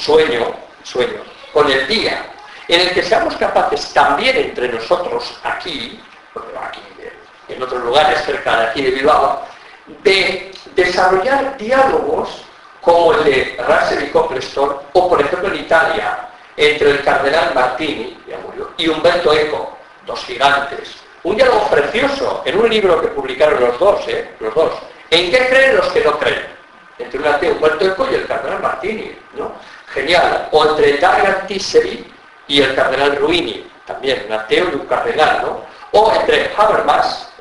con el día en el que seamos capaces también entre nosotros aquí en otros lugares cerca de aquí de Bilbao, de desarrollar diálogos como el de Russell y Copleston, o por ejemplo en Italia, entre el cardenal Martini, ya murió, y Umberto Eco, dos gigantes. Un diálogo precioso, en un libro que publicaron los dos. ¿En qué creen los que no creen? Entre un ateo, Umberto Eco, y el cardenal Martini, ¿no? Genial. O entre Dario Tisseri y el cardenal Ruini, también un ateo y un cardenal, ¿no? O entre Habermas,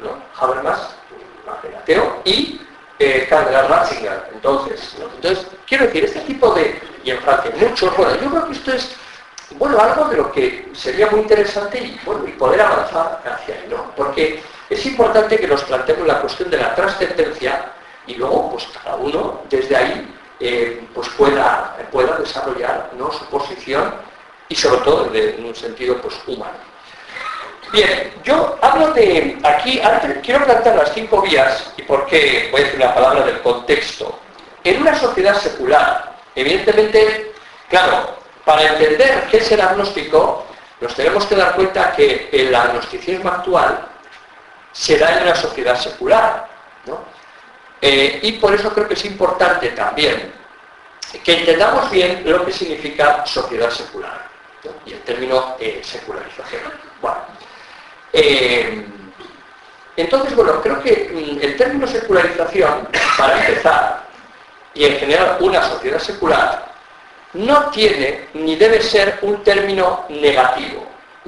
ateo, y cardenal Ratzinger, entonces, ¿no? Entonces, quiero decir, este tipo de... Y en Francia, muchos, bueno, yo creo que esto es, bueno, algo de lo que sería muy interesante y, bueno, y poder avanzar hacia ahí, ¿no? Porque es importante que nos planteemos la cuestión de la trascendencia y luego, pues, cada uno, desde ahí, pues pueda desarrollar, ¿no?, su posición y, sobre todo, en un sentido, pues, humano. Bien, yo hablo de aquí, antes quiero plantear las 5 vías, y por qué voy a decir una palabra del contexto. En una sociedad secular, evidentemente, claro, para entender qué es el agnóstico, nos tenemos que dar cuenta que el agnosticismo actual se da en una sociedad secular, ¿no? Y por eso creo que es importante también que entendamos bien lo que significa sociedad secular, ¿no?, y el término secularización. Bueno, entonces, bueno, creo que el término secularización, para empezar, y en general una sociedad secular, no tiene ni debe ser un término negativo.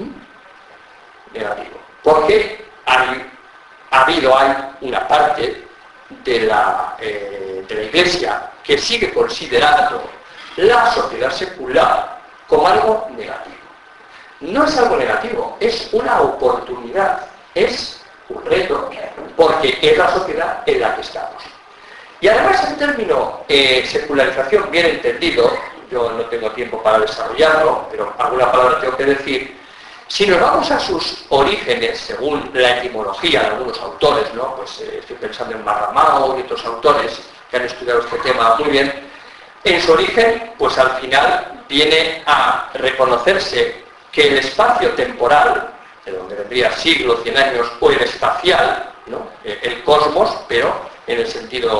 Porque hay una parte de la Iglesia que sigue considerando la sociedad secular como algo negativo. No es algo negativo, es una oportunidad, es un reto, porque es la sociedad en la que estamos. Y además el término secularización, bien entendido, yo no tengo tiempo para desarrollarlo, pero alguna palabra tengo que decir. Si nos vamos a sus orígenes, según la etimología de algunos autores, ¿no?, pues estoy pensando en Marramao y otros autores que han estudiado este tema muy bien, en su origen, pues al final viene a reconocerse que el espacio temporal, de donde vendría siglos, 100 años, o el espacial, ¿no?, el cosmos, pero en el sentido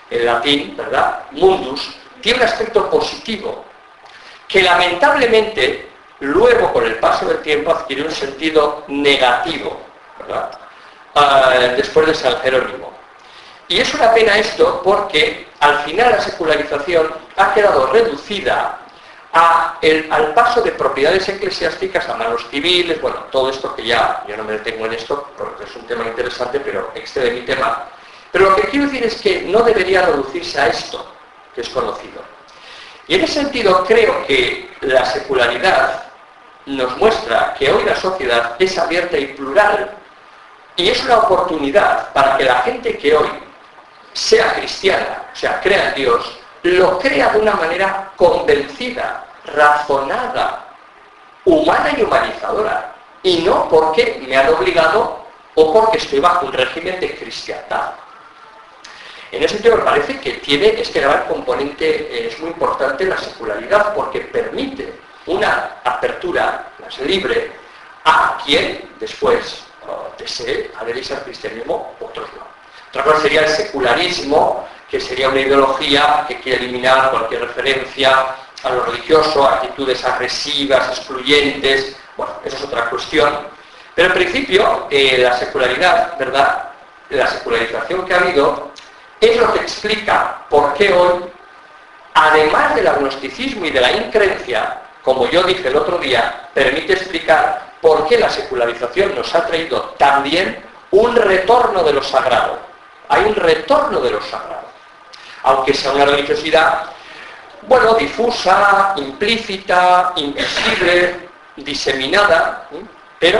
en latín, ¿verdad? Mundus, tiene un aspecto positivo, que lamentablemente luego con el paso del tiempo adquirió un sentido negativo, ¿verdad? Después de San Jerónimo. Y es una pena esto porque al final la secularización ha quedado reducida al paso de propiedades eclesiásticas a manos civiles, bueno, todo esto que ya, yo no me detengo en esto porque es un tema interesante, pero excede mi tema. Pero lo que quiero decir es que no debería reducirse a esto, que es conocido. Y en ese sentido creo que la secularidad nos muestra que hoy la sociedad es abierta y plural, y es una oportunidad para que la gente que hoy sea cristiana, o sea, crea en Dios, lo crea de una manera convencida, razonada, humana y humanizadora, y no porque me han obligado o porque estoy bajo un régimen de cristiandad. En ese sentido me parece que tiene este gran componente, es muy importante la secularidad, porque permite una apertura más libre a quien después desee adherirse al cristianismo, otros no. Otra cosa sería el secularismo, que sería una ideología que quiere eliminar cualquier referencia a lo religioso, actitudes agresivas, excluyentes. Bueno, eso es otra cuestión. Pero en principio, la secularidad, ¿verdad? La secularización que ha habido es lo que explica por qué hoy, además del agnosticismo y de la increencia, como yo dije el otro día, permite explicar por qué la secularización nos ha traído también un retorno de lo sagrado. Hay un retorno de lo sagrado. Aunque sea una religiosidad, bueno, difusa, implícita, invisible, diseminada, pero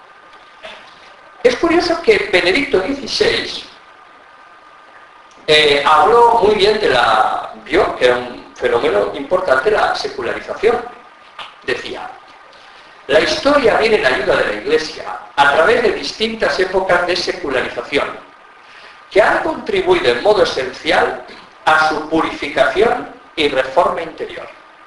es curioso que Benedicto XVI habló muy bien vio que era un fenómeno importante la secularización. Decía, la historia viene en ayuda de la Iglesia a través de distintas épocas de secularización, que han contribuido en modo esencial a su purificación y reforma interior.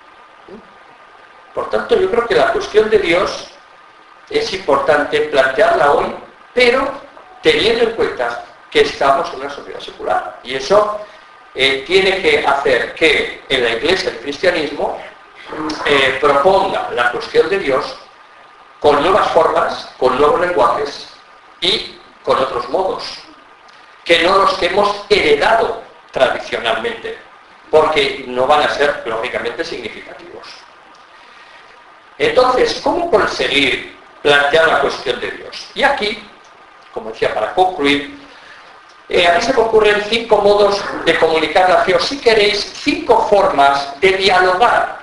Por tanto, yo creo que la cuestión de Dios es importante plantearla hoy, pero teniendo en cuenta que estamos en una sociedad secular. Y eso tiene que hacer que en la Iglesia el cristianismo proponga la cuestión de Dios con nuevas formas, con nuevos lenguajes y con otros modos, que no los que hemos heredado tradicionalmente, porque no van a ser, lógicamente, significativos. Entonces, ¿cómo conseguir plantear la cuestión de Dios? Y aquí, como decía, para concluir, a mí se me ocurren 5 modos de comunicar la fe, o si queréis, 5 formas de dialogar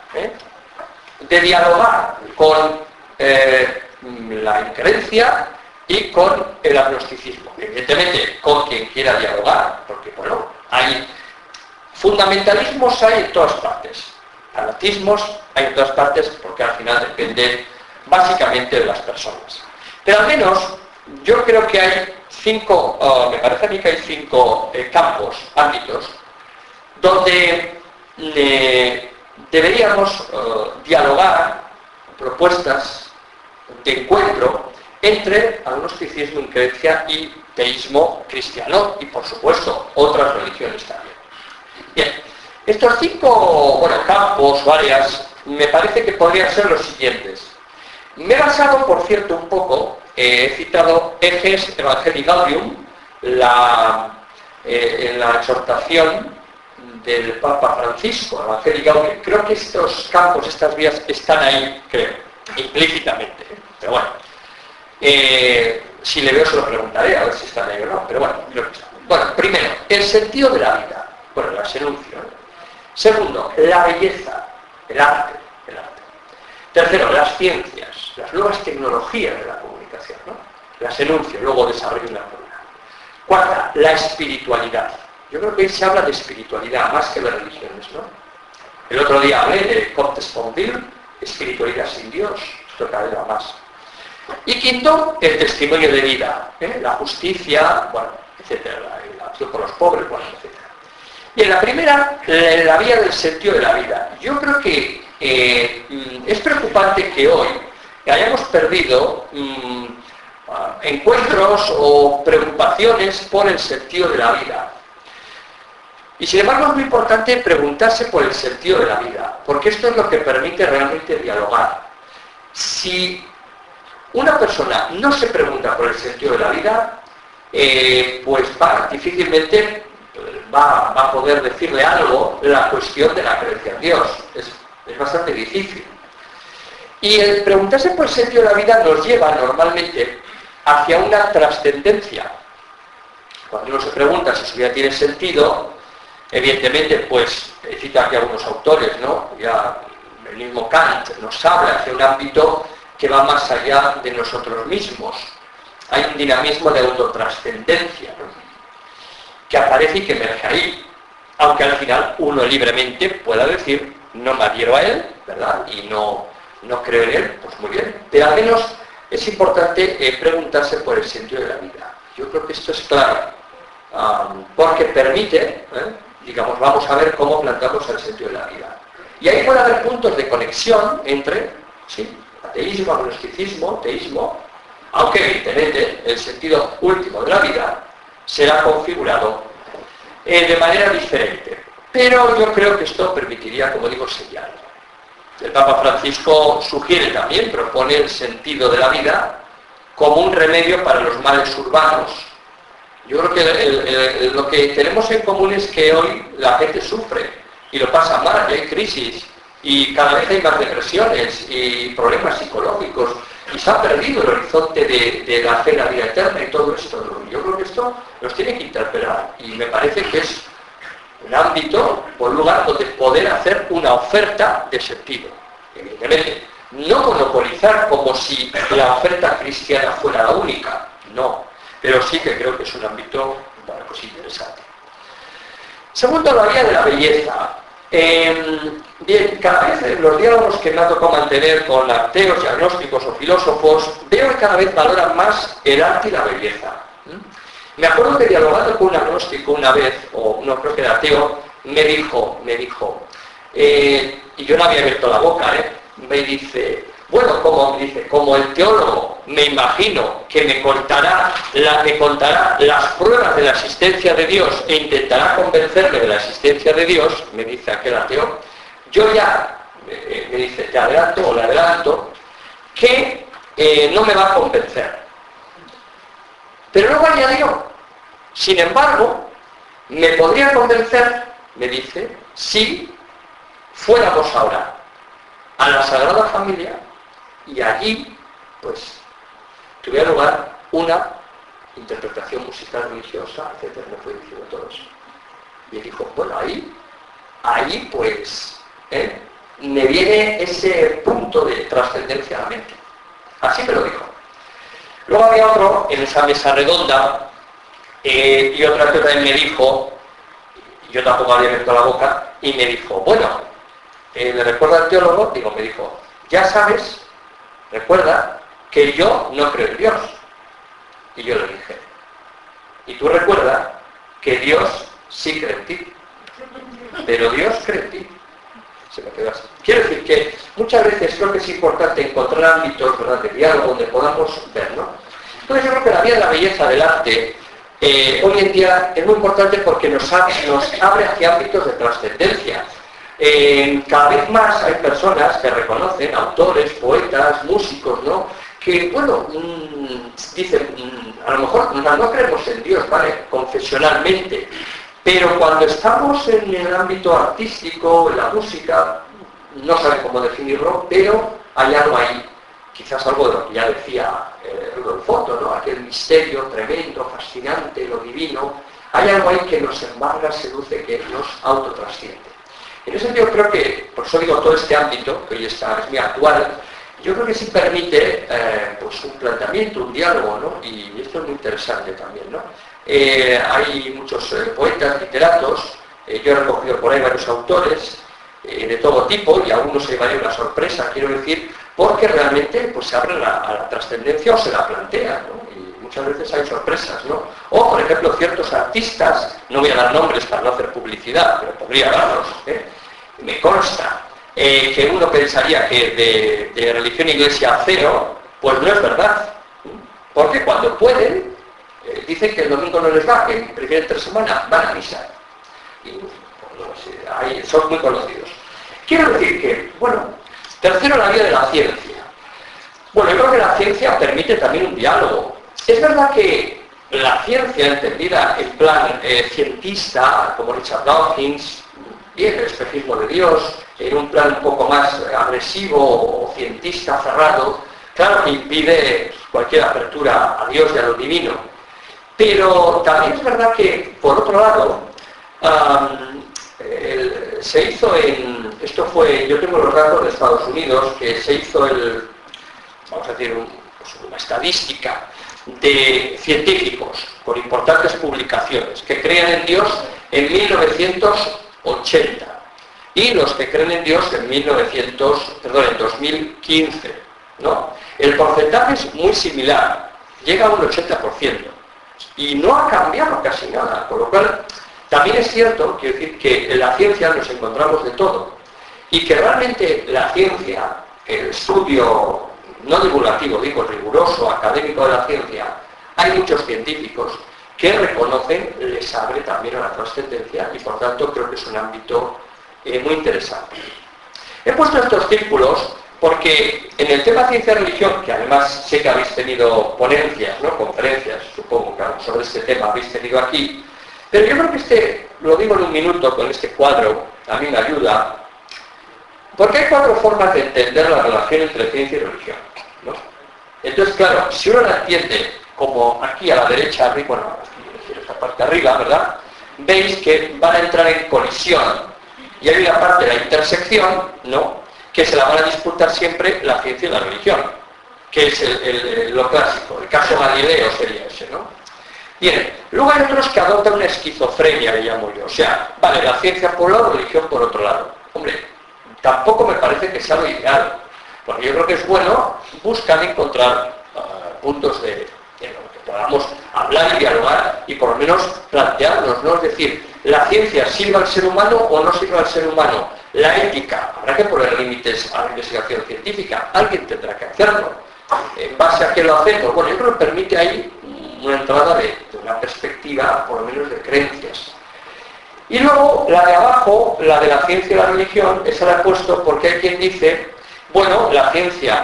con la increencia y con el agnosticismo. Evidentemente, con quien quiera dialogar, porque, bueno, hay fundamentalismos hay en todas partes, fanatismos hay en todas partes, porque al final depende básicamente de las personas. Pero al menos, yo creo que hay 5, me parece a mí que hay 5 campos, ámbitos, donde deberíamos dialogar propuestas de encuentro entre agnosticismo, increencia y teísmo cristiano y, por supuesto, otras religiones también. Bien, estos 5 campos o áreas me parece que podrían ser los siguientes. Me he basado, por cierto, un poco, he citado Eges Evangelii Gaudium, en la exhortación del Papa Francisco, Evangelii Gaudium. Creo que estos campos, estas vías están ahí, creo, implícitamente. Pero bueno, si le veo se lo preguntaré a ver si están ahí o no, pero bueno, creo que están. Bueno, primero, el sentido de la vida. Bueno, las enuncio. Segundo, la belleza, el arte. Tercero, las ciencias, las nuevas tecnologías de la comunicación, ¿no? Las enuncio, luego desarrollo una por una. Cuarta, la espiritualidad. Yo creo que ahí se habla de espiritualidad más que de religiones, ¿no? El otro día hablé de Comte Sponville, espiritualidad sin Dios, esto cada vez va más. Y quinto, el testimonio de vida, la justicia, bueno, etcétera, la acción por los pobres, bueno, etcétera. Y en la primera, la vía del sentido de la vida. Yo creo que es preocupante que hoy hayamos perdido encuentros o preocupaciones por el sentido de la vida. Y sin embargo es muy importante preguntarse por el sentido de la vida, porque esto es lo que permite realmente dialogar. Si una persona no se pregunta por el sentido de la vida, pues difícilmente va a poder decirle algo la cuestión de la creencia en Dios. Es bastante difícil. Y el preguntarse por el sentido de la vida nos lleva normalmente hacia una trascendencia. Cuando uno se pregunta si su vida tiene sentido, evidentemente, pues, cita aquí algunos autores, ¿no? Ya el mismo Kant nos habla hacia un ámbito que va más allá de nosotros mismos. Hay un dinamismo de autotrascendencia, ¿no?, que aparece y que emerge ahí, aunque al final uno libremente pueda decir, no me adhiero a él, ¿verdad?, y no creo en él, pues muy bien, pero al menos es importante preguntarse por el sentido de la vida. Yo creo que esto es clave, porque permite, digamos, vamos a ver cómo plantamos el sentido de la vida. Y ahí puede haber puntos de conexión entre, sí, ateísmo, agnosticismo, teísmo, aunque evidentemente el sentido último de la vida será configurado de manera diferente. Pero yo creo que esto permitiría, como digo, sellar. El Papa Francisco sugiere también, propone el sentido de la vida como un remedio para los males urbanos. Yo creo que lo que tenemos en común es que hoy la gente sufre y lo pasa mal, y hay crisis, y cada vez hay más depresiones y problemas psicológicos, y se ha perdido el horizonte de la fe en la vida eterna y todo esto, ¿no? Yo creo que esto nos tiene que interpelar, y me parece que es un ámbito, un lugar donde poder hacer una oferta de sentido. Evidentemente, no monopolizar como si la oferta cristiana fuera la única, no, pero sí que creo que es un ámbito, bueno, pues interesante. Segundo, la vía de la belleza. Bien, cada vez en los diálogos que me ha tocado mantener con ateos, agnósticos o filósofos, veo que cada vez valoran más el arte y la belleza. Me acuerdo que dialogando con un agnóstico una vez, o no creo que era ateo, me dijo, y yo no había abierto la boca, me dice, bueno, como el teólogo me imagino que me contará las pruebas de la existencia de Dios e intentará convencerme de la existencia de Dios, me dice aquel ateo, yo ya, me dice, te adelanto o le adelanto, que no me va a convencer. Pero luego añadió, sin embargo, me podría convencer, me dice, si fuéramos ahora a la Sagrada Familia y allí, pues, tuviera lugar una interpretación musical religiosa, etcétera, me fue diciendo todo eso. Y él dijo, bueno, ahí pues, me viene ese punto de trascendencia a la mente. Así me lo dijo. Luego había otro en esa mesa redonda, y otra que también me dijo, yo tampoco había abierto la boca, y me dijo, bueno, me recuerda al teólogo, me dijo, ya sabes, recuerda que yo no creo en Dios. Y yo le dije, y tú recuerda que Dios sí cree en ti, pero Dios cree en ti. Se me quedó así. Quiero decir que muchas veces creo que es importante encontrar ámbitos, ¿verdad?, de diálogo donde podamos ver, ¿no? Entonces yo creo que la vía de la belleza del arte hoy en día es muy importante porque nos abre hacia ámbitos de trascendencia. Cada vez más hay personas que reconocen, autores, poetas, músicos, ¿no?, que, bueno, dicen, a lo mejor no creemos en Dios, ¿vale?, confesionalmente, pero cuando estamos en el ámbito artístico, en la música, no saben cómo definirlo, pero hay algo ahí, quizás algo de lo que ya decía Rudolf, ¿no?, aquel misterio tremendo, fascinante, lo divino, hay algo ahí que nos embarga, seduce, que nos autotrasciende. En ese sentido creo que, por eso digo, todo este ámbito, que hoy es muy actual, yo creo que sí permite pues un planteamiento, un diálogo, ¿no? Y esto es muy interesante también, ¿no? Hay muchos poetas, literatos, yo he recogido por ahí varios autores de todo tipo, y algunos se llevarían una sorpresa, quiero decir, porque realmente pues, se abren a la trascendencia o se la plantean, ¿no? Y muchas veces hay sorpresas, ¿no? O, por ejemplo, ciertos artistas, no voy a dar nombres para no hacer publicidad, pero podría darlos, me consta, que uno pensaría que de religión e iglesia cero, pues no es verdad. Porque cuando pueden, dicen que el domingo no les va, que prefieren 3 semanas, van a misa. y no sé, son muy conocidos. Quiero decir que, bueno, tercero, la vida de la ciencia. Bueno, yo creo que la ciencia permite también un diálogo. Es verdad que la ciencia entendida en plan cientista, como Richard Dawkins, y el espejismo de Dios, en un plan un poco más agresivo o cientista cerrado, claro que impide cualquier apertura a Dios y a lo divino. Pero también es verdad que, por otro lado, se hizo esto fue, yo tengo los datos de Estados Unidos, que se hizo vamos a decir, una estadística de científicos con importantes publicaciones que crean en Dios en 1980 y los que creen en Dios en 2015, ¿no? El porcentaje es muy similar, llega a un 80% y no ha cambiado casi nada, con lo cual también es cierto, quiero decir, que en la ciencia nos encontramos de todo y que realmente la ciencia, el estudio no divulgativo, digo riguroso, académico de la ciencia, hay muchos científicos que reconocen, les abre también a la trascendencia y por tanto creo que es un ámbito muy interesante. He puesto estos círculos porque en el tema ciencia-religión, que además sé que habéis tenido ponencias, ¿no? Conferencias, supongo que sobre este tema habéis tenido aquí, pero yo creo que lo digo en un minuto con este cuadro, a mí me ayuda, porque hay 4 formas de entender la relación entre ciencia y religión, ¿no? Entonces, claro, si uno la entiende como aquí a la derecha, bueno, aquí, esta parte de arriba, ¿verdad? Veis que van a entrar en colisión y hay una parte de la intersección, ¿no?, que se la van a disputar siempre la ciencia y la religión, que es lo clásico, el caso Galileo sería ese, ¿no? Bien, luego hay otros que adoptan una esquizofrenia, le llamo yo, o sea, vale, la ciencia por un lado, religión por otro lado. Hombre, tampoco me parece que sea lo ideal, porque yo creo que es bueno buscar encontrar puntos de lo que podamos hablar y dialogar y por lo menos plantearnos, ¿no? Es decir, ¿la ciencia sirve al ser humano o no sirve al ser humano? La ética, habrá que poner límites a la investigación científica, alguien tendrá que hacerlo. ¿En base a qué lo hacemos? Bueno, yo creo que permite ahí una entrada de una perspectiva, por lo menos de creencias. Y luego, la de abajo, la de la ciencia y la religión, esa la he puesto porque hay quien dice, bueno, la ciencia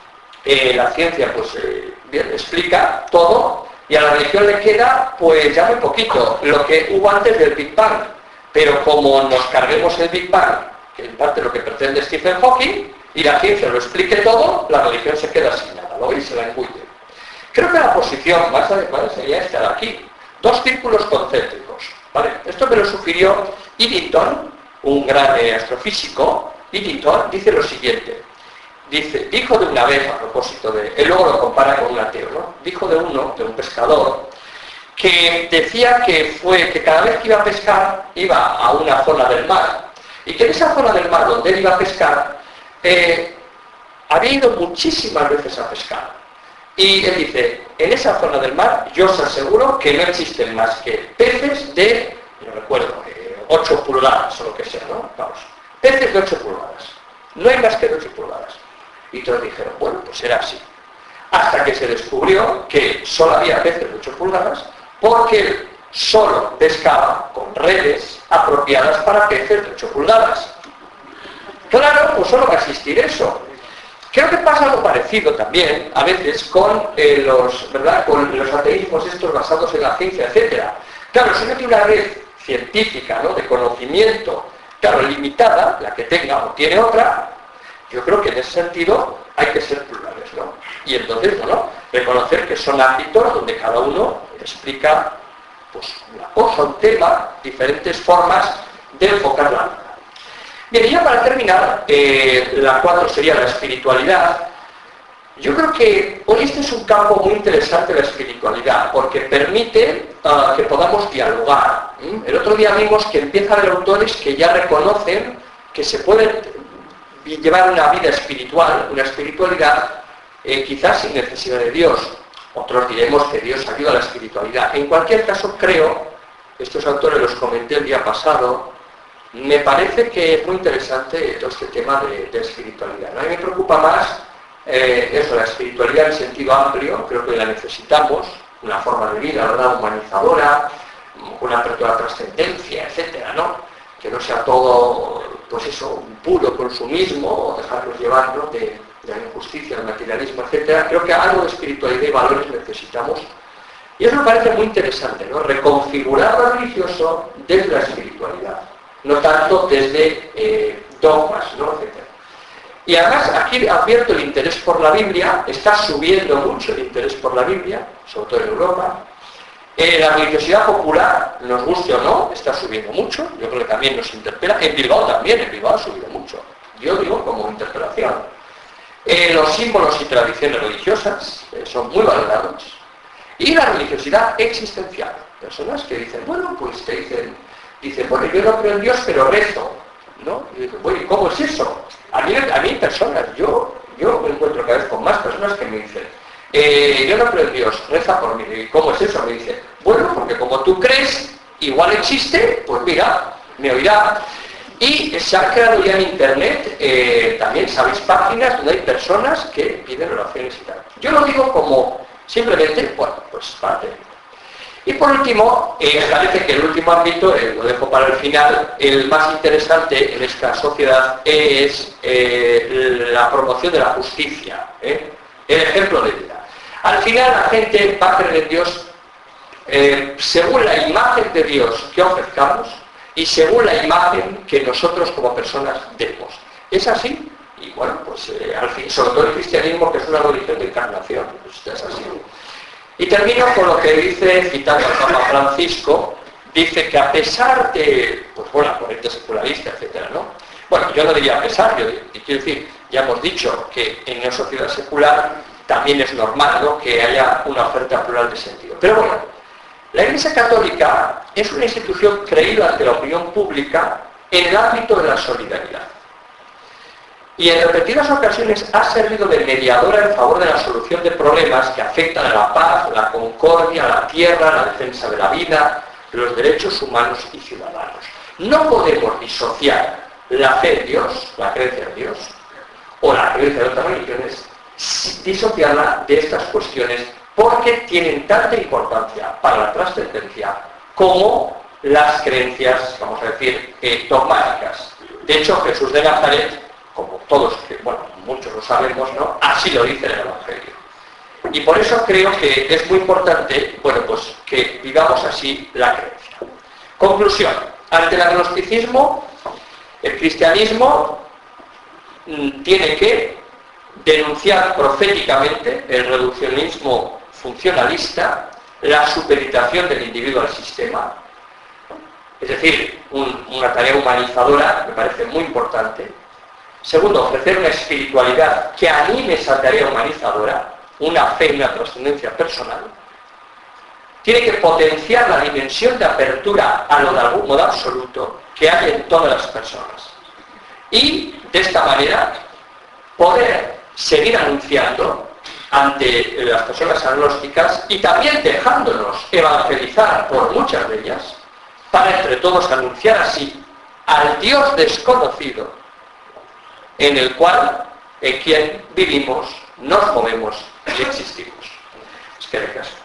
pues bien, explica todo y a la religión le queda pues ya muy poquito, lo que hubo antes del Big Bang. Pero como nos carguemos el Big Bang, que en parte lo que pretende Stephen Hawking, y la ciencia lo explique todo, la religión se queda sin nada, ¿lo veis? Se la engulle. Creo que la posición más adecuada sería esta de aquí. 2 círculos concéntricos, ¿vale? Esto me lo sugirió Eddington, un gran astrofísico. Eddington dice lo siguiente. Dijo de una vez, a propósito él luego lo compara con un ateo, ¿no? Dijo de un pescador, que decía que cada vez que iba a pescar, iba a una zona del mar, y que en esa zona del mar donde él iba a pescar, había ido muchísimas veces a pescar. Y él dice, en esa zona del mar yo os aseguro que no existen más que peces de, no recuerdo, 8 pulgadas o lo que sea, ¿no? Vamos, peces de 8 pulgadas. No hay más que de 8 pulgadas. Y todos dijeron, bueno, pues era así. Hasta que se descubrió que solo había peces de 8 pulgadas porque él solo pescaba con redes apropiadas para peces de 8 pulgadas. Claro, pues solo va a existir eso. Creo que pasa algo parecido también, a veces, con los ateísmos estos basados en la ciencia, etc. Claro, si uno tiene una red científica, ¿no?, de conocimiento, claro, limitada, la que tenga o tiene otra, yo creo que en ese sentido hay que ser plurales, ¿no? Y entonces, bueno, reconocer que son ámbitos donde cada uno explica pues, una cosa, un tema, diferentes formas de enfocar la vida. Bien, y ya para terminar, la 4 sería la espiritualidad. Yo creo que hoy este es un campo muy interesante, la espiritualidad, porque permite que podamos dialogar. El otro día vimos que empieza a haber autores que ya reconocen que se puede llevar una vida espiritual, una espiritualidad, quizás sin necesidad de Dios. Otros diremos que Dios ayuda a la espiritualidad. En cualquier caso, creo, estos autores los comenté el día pasado, me parece que es muy interesante todo este tema de espiritualidad, ¿no? A mí me preocupa más eso, la espiritualidad en sentido amplio, creo que la necesitamos, una forma de vida, ¿verdad?, humanizadora, una apertura a la trascendencia, etc. etcétera, ¿no? Que no sea todo, pues eso, un puro consumismo, o dejarnos llevar, ¿no?, de la injusticia, el materialismo, etcétera. Creo que algo de espiritualidad y valores necesitamos. Y eso me parece muy interesante, ¿no? Reconfigurar lo religioso desde la espiritualidad, no tanto desde dogmas, ¿no?, etcétera. Y además aquí advierto el interés por la Biblia, está subiendo mucho el interés por la Biblia, sobre todo en Europa. La religiosidad popular, nos guste o no, está subiendo mucho, yo creo que también nos interpela. En Bilbao también, en Bilbao ha subido mucho, yo digo como interpelación. Los símbolos y tradiciones religiosas son muy valorados. Y la religiosidad existencial, personas que dicen, bueno, pues te dicen, bueno, yo no creo en Dios, pero rezo, ¿no? Y dicen, bueno, ¿cómo es eso? A mí hay personas, yo me encuentro cada vez con más personas que me dicen, yo no creo en Dios, reza por mí. ¿Y cómo es eso? Me dice, bueno, porque como tú crees, igual existe, pues mira, me oirá. Y se ha creado ya en internet, también sabéis, páginas donde hay personas que piden oraciones y tal. Yo lo digo como simplemente, bueno, pues parte. Y por último, parece que el último ámbito, lo dejo para el final, el más interesante en esta sociedad es la promoción de la justicia, el ejemplo de vida. Al final la gente va a creer en Dios según la imagen de Dios que ofrezcamos y según la imagen que nosotros como personas demos. ¿Es así? Y bueno, pues al fin, sobre todo el cristianismo, que es una religión de encarnación, pues es así. Y termino con lo que dice, citando al Papa Francisco, dice que a pesar de, pues bueno, la corriente secularista, etcétera, ¿no? Bueno, yo no diría a pesar, yo quiero decir, ya hemos dicho que en una sociedad secular también es normal, ¿no?, que haya una oferta plural de sentido. Pero bueno, la Iglesia Católica es una institución creída ante la opinión pública en el ámbito de la solidaridad. Y en repetidas ocasiones ha servido de mediadora en favor de la solución de problemas que afectan a la paz, la concordia, la tierra, la defensa de la vida, los derechos humanos y ciudadanos. No podemos disociar la fe en Dios, la creencia en Dios, o la creencia de otras religiones, disociarla de estas cuestiones porque tienen tanta importancia para la trascendencia como las creencias, vamos a decir, dogmáticas. De hecho, Jesús de Nazaret, como todos, bueno, muchos lo sabemos, ¿no?, así lo dice el Evangelio. Y por eso creo que es muy importante, bueno, pues que vivamos así la creencia. Conclusión. Ante el agnosticismo, el cristianismo tiene que denunciar proféticamente el reduccionismo funcionalista, la supeditación del individuo al sistema, es decir, una tarea humanizadora, me parece muy importante. Segundo, ofrecer una espiritualidad que anime esa tarea humanizadora, una fe y una trascendencia personal. Tiene que potenciar la dimensión de apertura a lo de algún modo absoluto que hay en todas las personas. Y, de esta manera, poder seguir anunciando ante las personas agnósticas y también dejándonos evangelizar por muchas de ellas, para entre todos anunciar así al Dios desconocido, en quien vivimos, nos movemos y existimos. Es que